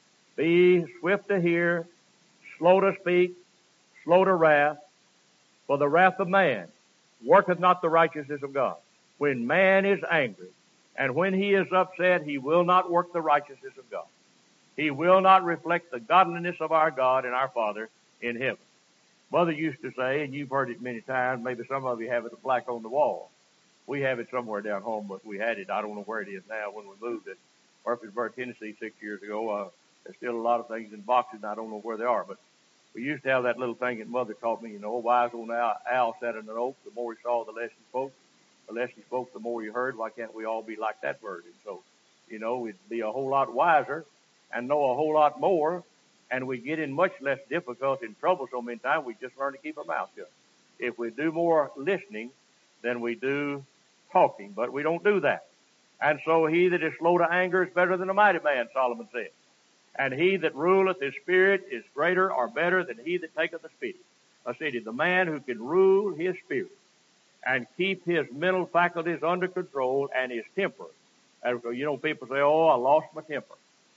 Be swift to hear, slow to speak, slow to wrath, for the wrath of man worketh not the righteousness of God. When man is angry, and when he is upset, he will not work the righteousness of God. He will not reflect the godliness of our God and our Father in heaven. Mother used to say, and you've heard it many times, maybe some of you have it black on the wall. We have it somewhere down home, but we had it, I don't know where it is now, when we moved to Murfreesboro, Tennessee 6 years ago. There's still a lot of things in boxes, and I don't know where they are, but we used to have that little thing that Mother taught me, a wise old owl sat in an oak. The more he saw, the less he spoke. The less he spoke, the more he heard. Why can't we all be like that bird? And so, we'd be a whole lot wiser and know a whole lot more, and we get in much less difficulty and trouble so many times. We just learn to keep our mouth shut. If we do more listening than we do talking, but we don't do that. And so he that is slow to anger is better than a mighty man, Solomon said. And he that ruleth his spirit is greater or better than he that taketh a city. The man who can rule his spirit and keep his mental faculties under control and his temper. And people say, I lost my temper.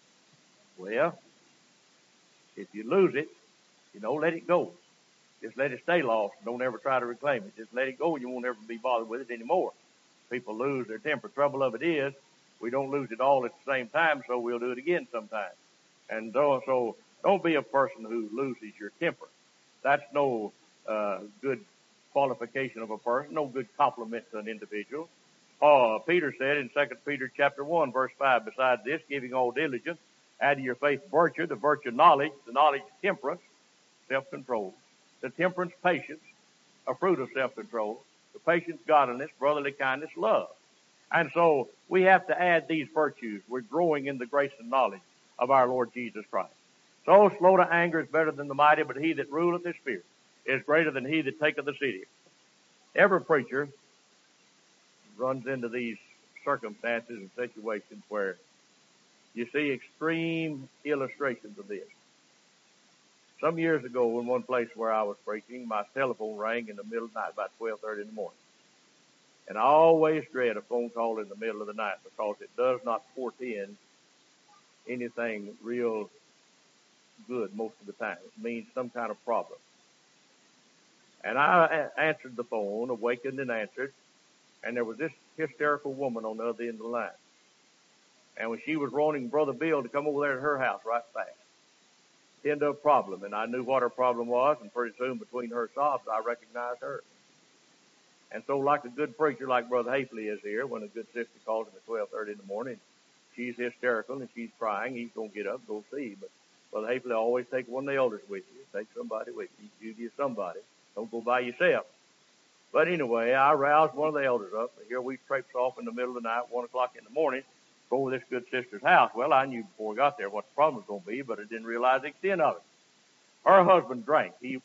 Well, if you lose it, let it go. Just let it stay lost. Don't ever try to reclaim it. Just let it go and you won't ever be bothered with it anymore. People lose their temper. Trouble of it is, we don't lose it all at the same time, so we'll do it again sometime. And so don't be a person who loses your temper. That's no good qualification of a person, no good compliment to an individual. Peter said in 2 Peter chapter 1, verse 5, besides this, giving all diligence, add to your faith virtue, the virtue knowledge, the knowledge temperance, self-control, the temperance patience, a fruit of self-control, the patience godliness, brotherly kindness, love. And so we have to add these virtues. We're growing in the grace and knowledge of our Lord Jesus Christ. So slow to anger is better than the mighty, but he that ruleth his spirit is greater than he that taketh the city. Every preacher runs into these circumstances and situations where you see extreme illustrations of this. Some years ago, in one place where I was preaching, my telephone rang in the middle of the night, about 12:30 in the morning. And I always dread a phone call in the middle of the night because it does not portend anything real good most of the time. It means some kind of problem. And I answered the phone, awakened and answered, and there was this hysterical woman on the other end of the line. And when she was wanting Brother Bill to come over there to her house right fast, end up problem, and I knew what her problem was, and pretty soon between her sobs, I recognized her. And so like a good preacher like Brother Hafley is here, when a good sister calls him at 12:30 in the morning, she's hysterical and she's crying, he's going to get up and go see. But Brother Hafley always take one of the elders with you. Take somebody with you. You give somebody. Don't go by yourself. But anyway, I roused one of the elders up. And here we traipsed off in the middle of the night, 1 o'clock in the morning, go over this good sister's house. Well, I knew before we got there what the problem was going to be, but I didn't realize the extent of it. Her husband drank. He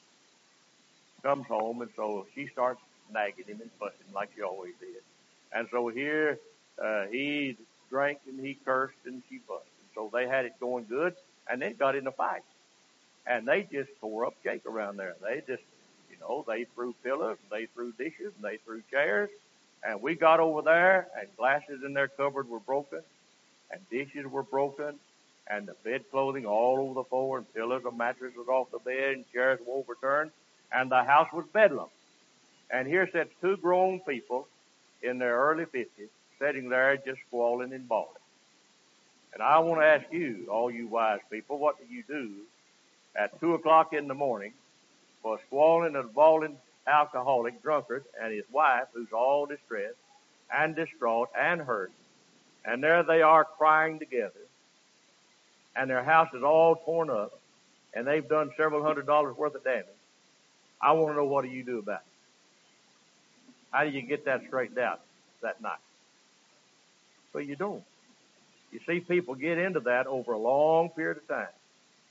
comes home, and so she starts nagging him and fussing like she always did. And so here he drank and he cursed and she fussed. And so they had it going good, and they got in a fight. And they just tore up Jake around there. They just, they threw pillows, and they threw dishes, and they threw chairs. And we got over there, and glasses in their cupboard were broken, and dishes were broken, and the bed clothing all over the floor, and pillows and mattresses off the bed, and chairs were overturned, and the house was bedlam. And here sits two grown people in their early 50s sitting there just squalling and bawling. And I want to ask you, all you wise people, what do you do at 2 o'clock in the morning for a squalling and bawling alcoholic drunkard and his wife who's all distressed and distraught and hurt? And there they are crying together, and their house is all torn up, and they've done several $100s worth of damage. I want to know, what do you do about it? How do you get that straightened out that night? Well, you don't. You see, people get into that over a long period of time,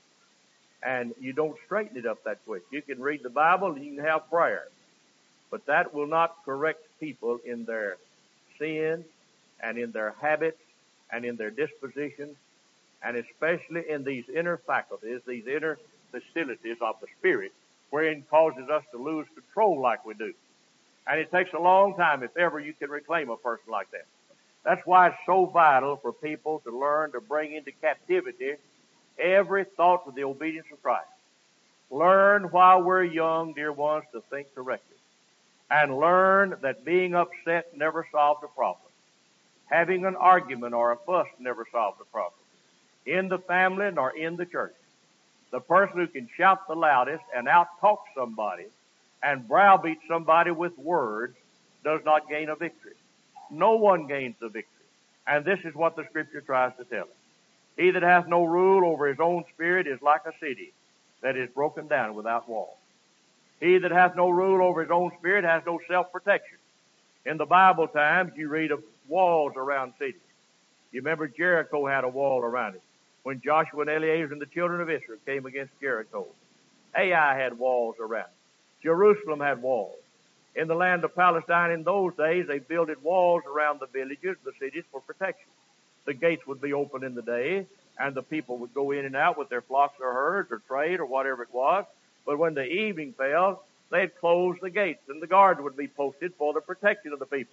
and you don't straighten it up that quick. You can read the Bible and you can have prayer, but that will not correct people in their sin and in their habits and in their dispositions, and especially in these inner faculties, these inner facilities of the Spirit, wherein causes us to lose control like we do. And it takes a long time, if ever, you can reclaim a person like that. That's why it's so vital for people to learn to bring into captivity every thought to the obedience of Christ. Learn while we're young, dear ones, to think correctly. And learn that being upset never solved a problem. Having an argument or a fuss never solved a problem. In the family nor in the church. The person who can shout the loudest and out-talk somebody and browbeat somebody with words does not gain a victory. No one gains the victory. And this is what the Scripture tries to tell us. He that hath no rule over his own spirit is like a city that is broken down without walls. He that hath no rule over his own spirit has no self-protection. In the Bible times, you read of walls around cities. You remember Jericho had a wall around it. When Joshua and Eleazar and the children of Israel came against Jericho, Ai had walls around it. Jerusalem had walls. In the land of Palestine in those days, they builded walls around the villages, the cities, for protection. The gates would be open in the day, and the people would go in and out with their flocks or herds or trade or whatever it was. But when the evening fell, they'd close the gates, and the guards would be posted for the protection of the people.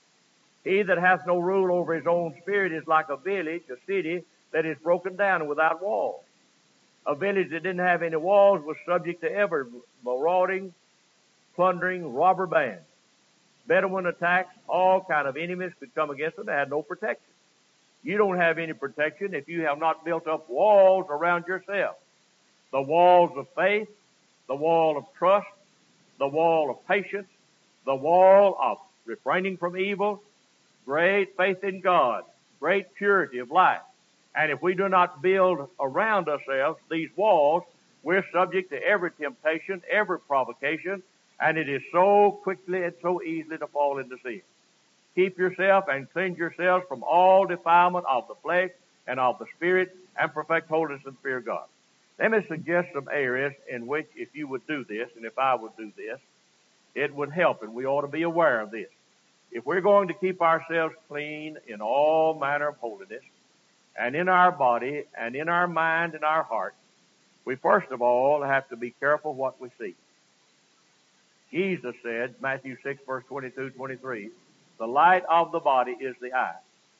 He that hath no rule over his own spirit is like a village, a city, that is broken down and without walls. A village that didn't have any walls was subject to every marauding, plundering, robber band. Bedouin attacks, all kind of enemies could come against them. They had no protection. You don't have any protection if you have not built up walls around yourself. The walls of faith, the wall of trust, the wall of patience, the wall of refraining from evil, great faith in God, great purity of life. And if we do not build around ourselves these walls, we're subject to every temptation, every provocation, and it is so quickly and so easily to fall into sin. Keep yourself and cleanse yourselves from all defilement of the flesh and of the spirit, and perfect holiness and fear of God. Let me suggest some areas in which if you would do this, and if I would do this, it would help, and we ought to be aware of this. If we're going to keep ourselves clean in all manner of holiness, and in our body, and in our mind, and our heart, we first of all have to be careful what we see. Jesus said, Matthew 6, verse 22, 23, the light of the body is the eye.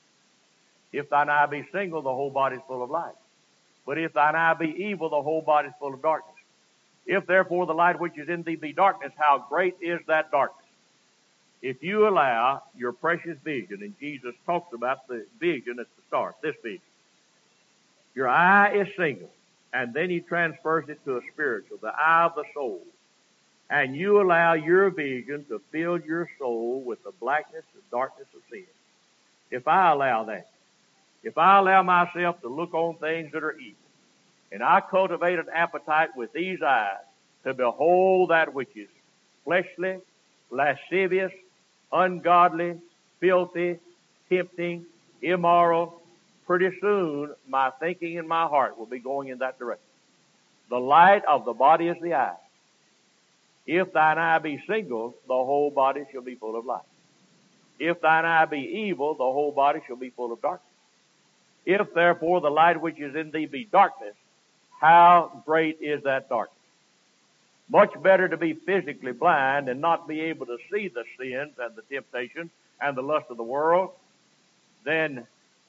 If thine eye be single, the whole body is full of light. But if thine eye be evil, the whole body is full of darkness. If therefore the light which is in thee be darkness, how great is that darkness? If you allow your precious vision, and Jesus talks about the vision at the start, this vision. Your eye is single, and then he transfers it to a spiritual, the eye of the soul. And you allow your vision to fill your soul with the blackness and darkness of sin. If I allow that, if I allow myself to look on things that are evil, and I cultivate an appetite with these eyes to behold that which is fleshly, lascivious, ungodly, filthy, tempting, immoral, pretty soon my thinking and my heart will be going in that direction. The light of the body is the eye. If thine eye be single, the whole body shall be full of light. If thine eye be evil, the whole body shall be full of darkness. If therefore the light which is in thee be darkness, how great is that darkness? Much better to be physically blind and not be able to see the sins and the temptations and the lust of the world than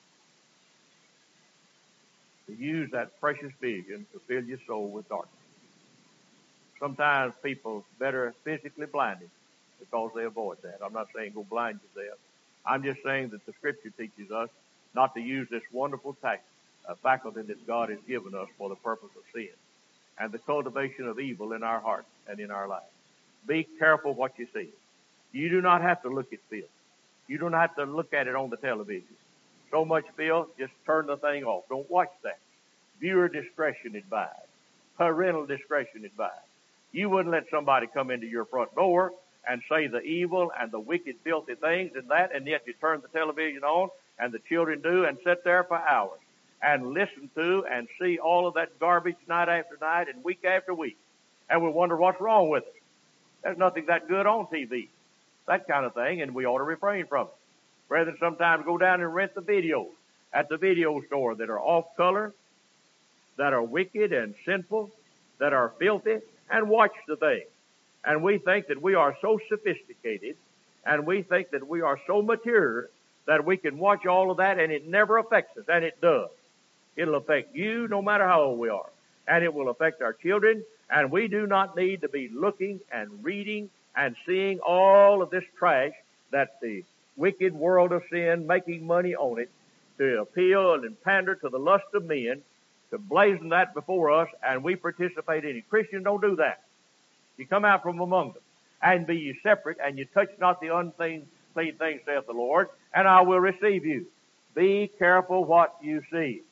to use that precious vision to fill your soul with darkness. Sometimes people better physically blinded because they avoid that. I'm not saying go blind yourself. I'm just saying that the Scripture teaches us not to use this wonderful faculty that God has given us for the purpose of sin and the cultivation of evil in our hearts and in our lives. Be careful what you see. You do not have to look at filth. You don't have to look at it on the television. So much filth, just turn the thing off. Don't watch that. Viewer discretion advised. Parental discretion advised. You wouldn't let somebody come into your front door and say the evil and the wicked, filthy things and that, and yet you turn the television on, and the children do, and sit there for hours and listen to and see all of that garbage night after night and week after week. And we wonder what's wrong with it. There's nothing that good on TV. That kind of thing, and we ought to refrain from it. Rather than sometimes go down and rent the videos at the video store that are off color, that are wicked and sinful, that are filthy, and watch the thing. And we think that we are so sophisticated, and we think that we are so mature that we can watch all of that and it never affects us, and it does. It'll affect you no matter how old we are, and it will affect our children, and we do not need to be looking and reading and seeing all of this trash that the wicked world of sin, making money on it, to appeal and pander to the lust of men, to blazon that before us, and we participate in it. Christians don't do that. You come out from among them, and be ye separate, and you touch not the unclean things, saith the Lord, and I will receive you. Be careful what you see.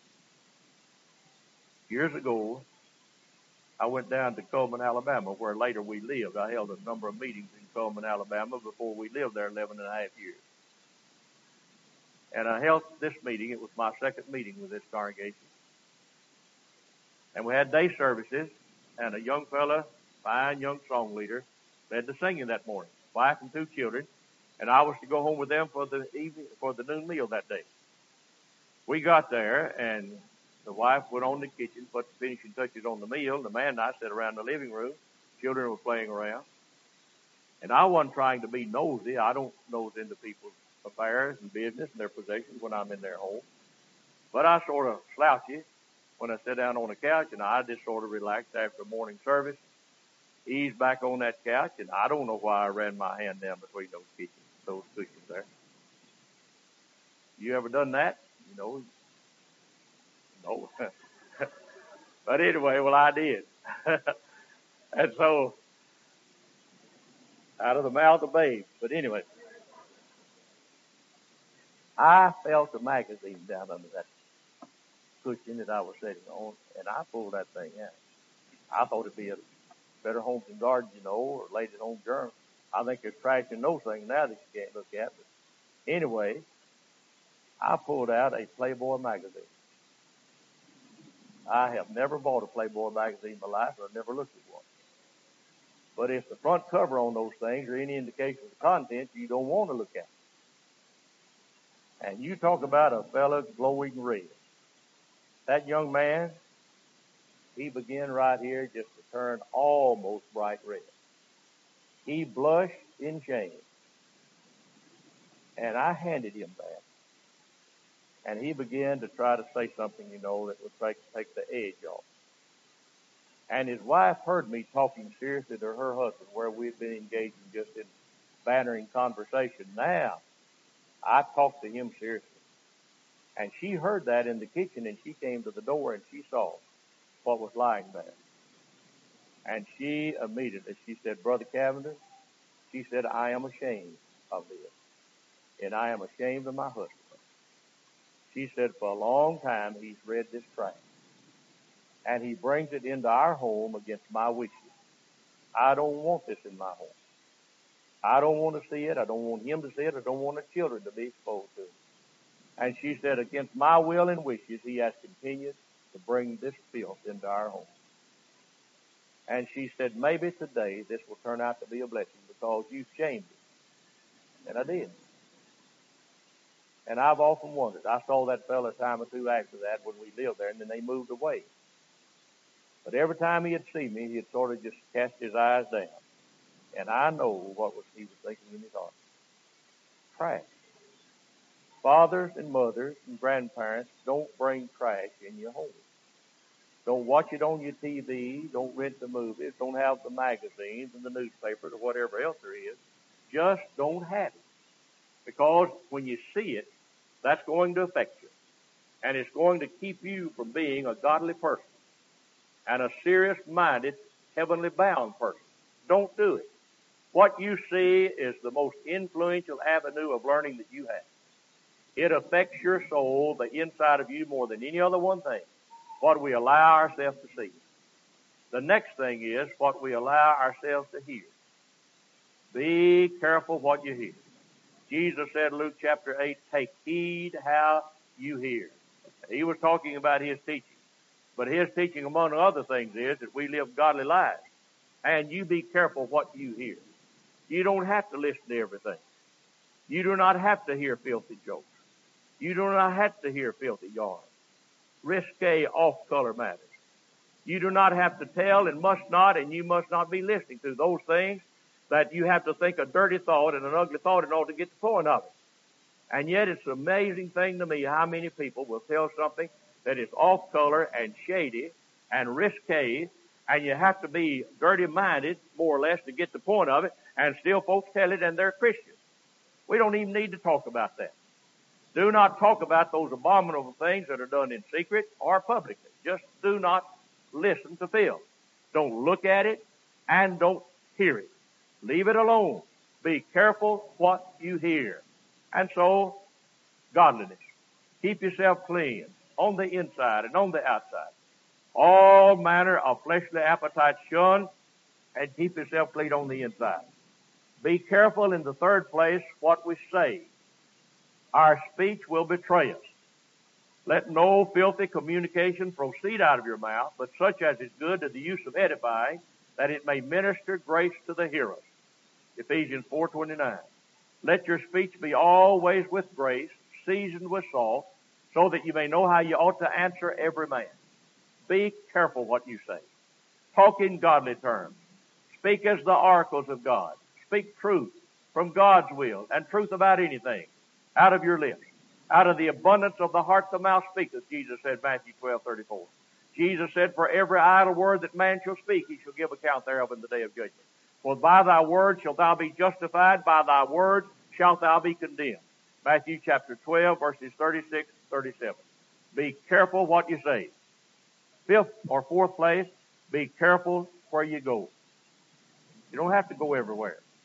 Years ago, I went down to Cullman, Alabama, where later we lived. I held a number of meetings in Cullman, Alabama, before we lived there 11 and a half years. And I held this meeting. It was my second meeting with this congregation. And we had day services, and a young fella, fine young song leader, led the singing that morning. Wife and 2 children, and I was to go home with them for the noon meal that day. We got there, and the wife went on in the kitchen, put the finishing touches on the meal. The man and I sat around the living room. Children were playing around. And I wasn't trying to be nosy. I don't nose into people's affairs and business and their possessions when I'm in their home. But I sort of slouchy when I sit down on the couch, and I just sort of relaxed after morning service, eased back on that couch, and I don't know why I ran my hand down between those cushions there. You ever done that? No. But anyway, well, I did. And so out of the mouth of babes. But anyway, I felt the magazine down under that cushion that I was sitting on, and I pulled that thing out. I thought it'd be a Better Homes and Gardens, or Ladies Home Journal. I think there's trash in those things now that you can't look at. But anyway, I pulled out a Playboy magazine. I have never bought a Playboy magazine in my life, or I've never looked at one. But if the front cover on those things are any indication of the content, you don't want to look at it. And you talk about a fella glowing red. That young man, he began right here just to turn almost bright red. He blushed in shame. And I handed him that. And he began to try to say something, that would take the edge off. And his wife heard me talking seriously to her husband, where we'd been engaging just in bantering conversation. Now, I talked to him seriously. And she heard that in the kitchen, and she came to the door, and she saw what was lying there. And she immediately, she said, Brother Cavender, she said, I am ashamed of this. And I am ashamed of my husband. She said, for a long time, he's read this tract. And he brings it into our home against my wishes. I don't want this in my home. I don't want to see it. I don't want him to see it. I don't want the children to be exposed to it. And she said, against my will and wishes, he has continued to bring this filth into our home. And she said, maybe today this will turn out to be a blessing because you shamed it. And I did. And I've often wondered. I saw that fella a time or two after that when we lived there, and then they moved away. But every time he'd see me, he'd sort of just cast his eyes down. And I know what he was thinking in his heart. Trash. Fathers and mothers and grandparents, don't bring trash in your home. Don't watch it on your TV. Don't rent the movies. Don't have the magazines and the newspapers or whatever else there is. Just don't have it. Because when you see it, that's going to affect you. And it's going to keep you from being a godly person and a serious-minded, heavenly-bound person. Don't do it. What you see is the most influential avenue of learning that you have. It affects your soul, the inside of you, more than any other one thing, what we allow ourselves to see. The next thing is what we allow ourselves to hear. Be careful what you hear. Jesus said in Luke chapter 8, take heed how you hear. He was talking about his teaching. But his teaching, among other things, is that we live godly lives. And you be careful what you hear. You don't have to listen to everything. You do not have to hear filthy jokes. You do not have to hear filthy yarns, risque, off-color matters. You do not have to tell and you must not be listening to those things that you have to think a dirty thought and an ugly thought in order to get the point of it. And yet it's an amazing thing to me how many people will tell something that is off-color and shady and risque, and you have to be dirty-minded, more or less, to get the point of it, and still folks tell it and they're Christians. We don't even need to talk about that. Do not talk about those abominable things that are done in secret or publicly. Just do not listen to filth. Don't look at it and don't hear it. Leave it alone. Be careful what you hear. And so, godliness. Keep yourself clean on the inside and on the outside. All manner of fleshly appetites shun, and keep yourself clean on the inside. Be careful, in the third place, what we say. Our speech will betray us. Let no filthy communication proceed out of your mouth, but such as is good to the use of edifying, that it may minister grace to the hearers. Ephesians 4:29. Let your speech be always with grace, seasoned with salt, so that you may know how you ought to answer every man. Be careful what you say. Talk in godly terms. Speak as the oracles of God. Speak truth from God's will and truth about anything out of your lips. Out of the abundance of the heart the mouth speaketh, Jesus said, Matthew 12:34. Jesus said, for every idle word that man shall speak, he shall give account thereof in the day of judgment. For by thy word shalt thou be justified, by thy word shalt thou be condemned. Matthew chapter 12, verses 36, 37. Be careful what you say. Fifth or fourth place, be careful where you go. You don't have to go everywhere.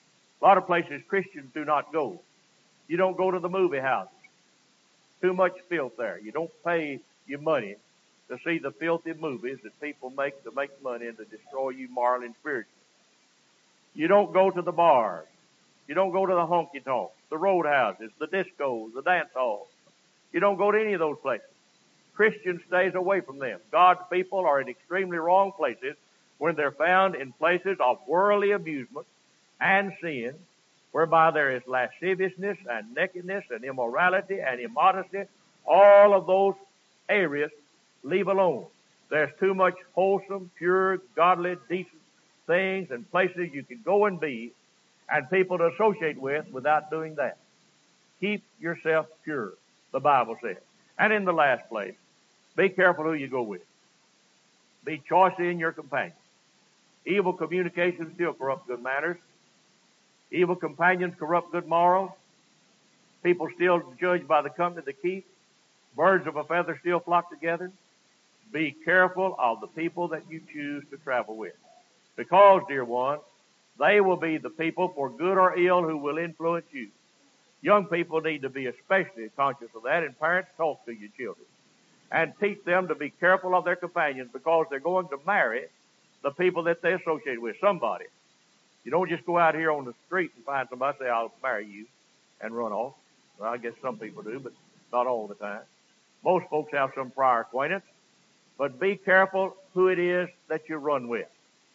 A lot of places Christians do not go. You don't go to the movie houses. Too much filth there. You don't pay your money to see the filthy movies that people make to make money and to destroy you morally and spiritually. You don't go to the bars. You don't go to the honky-tonks, the roadhouses, the discos, the dance halls. You don't go to any of those places. Christian stays away from them. God's people are in extremely wrong places when they're found in places of worldly amusement and sin, whereby there is lasciviousness and nakedness and immorality and immodesty. All of those areas leave alone. There's too much wholesome, pure, godly, decent things and places you can go and be and people to associate with without doing that. Keep yourself pure, the Bible says. And in the last place, be careful who you go with. Be choicey in your companions. Evil communications still corrupt good manners. Evil companions corrupt good morals. People still judge by the company they keep. Birds of a feather still flock together. Be careful of the people that you choose to travel with. Because, dear one, they will be the people, for good or ill, who will influence you. Young people need to be especially conscious of that, and parents, talk to your children and teach them to be careful of their companions, because they're going to marry the people that they associate with, somebody. You don't just go out here on the street and find somebody say, I'll marry you, and run off. Well, I guess some people do, but not all the time. Most folks have some prior acquaintance, but be careful who it is that you run with.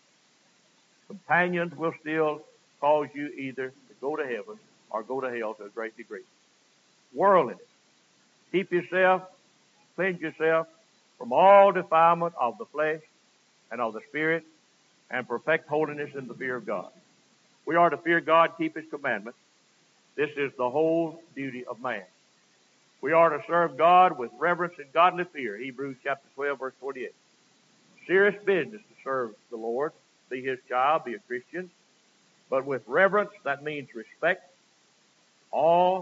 Companions will still cause you either to go to heaven or go to hell to a great degree. Worldliness. Keep yourself, cleanse yourself from all defilement of the flesh and of the spirit, and perfect holiness in the fear of God. We are to fear God, keep His commandments. This is the whole duty of man. We are to serve God with reverence and godly fear. Hebrews chapter 12, verse 28. Serious business to serve the Lord, be His child, be a Christian. But with reverence, that means respect, awe,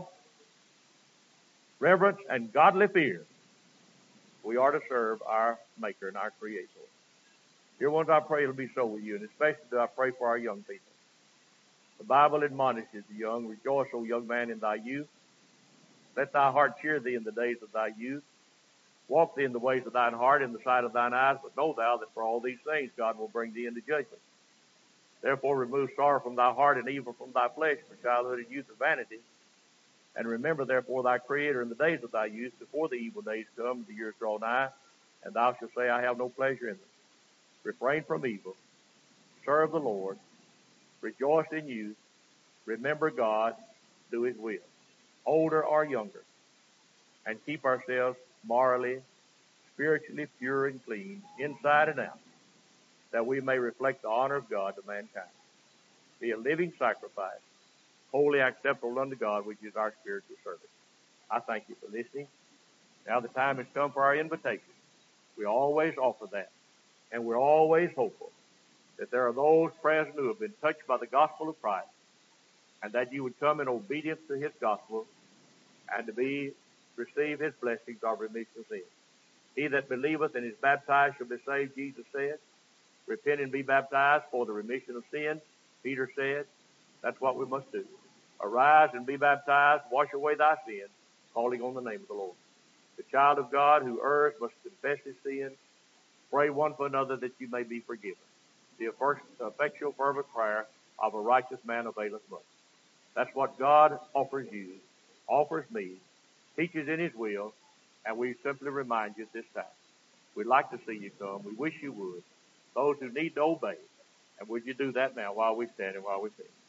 reverence, and godly fear. We are to serve our Maker and our Creator. Dear ones, I pray it'll be so with you, and especially do I pray for our young people. The Bible admonishes the young, rejoice, O young man, in thy youth. Let thy heart cheer thee in the days of thy youth. Walk thee in the ways of thine heart, in the sight of thine eyes, but know thou that for all these things God will bring thee into judgment. Therefore remove sorrow from thy heart and evil from thy flesh, for childhood and youth are vanity. And remember therefore thy Creator in the days of thy youth, before the evil days come, the years draw nigh, and thou shalt say, I have no pleasure in them. Refrain from evil. Serve the Lord. Rejoice in youth. Remember God. Do His will. Older or younger. And keep ourselves morally, spiritually pure and clean, inside and out, that we may reflect the honor of God to mankind. Be a living sacrifice, wholly acceptable unto God, which is our spiritual service. I thank you for listening. Now the time has come for our invitation. We always offer that. And we're always hopeful that there are those present who have been touched by the gospel of Christ, and that you would come in obedience to His gospel and to receive His blessings of remission of sins. He that believeth and is baptized shall be saved, Jesus said. Repent and be baptized for the remission of sins, Peter said. That's what we must do. Arise and be baptized, wash away thy sins, calling on the name of the Lord. The child of God who errs must confess his sins. Pray one for another that you may be forgiven. The effectual fervent prayer of a righteous man availeth much. That's what God offers you, offers me, teaches in His will, and we simply remind you at this time. We'd like to see you come. We wish you would. Those who need to obey. And would you do that now while we stand and while we sing?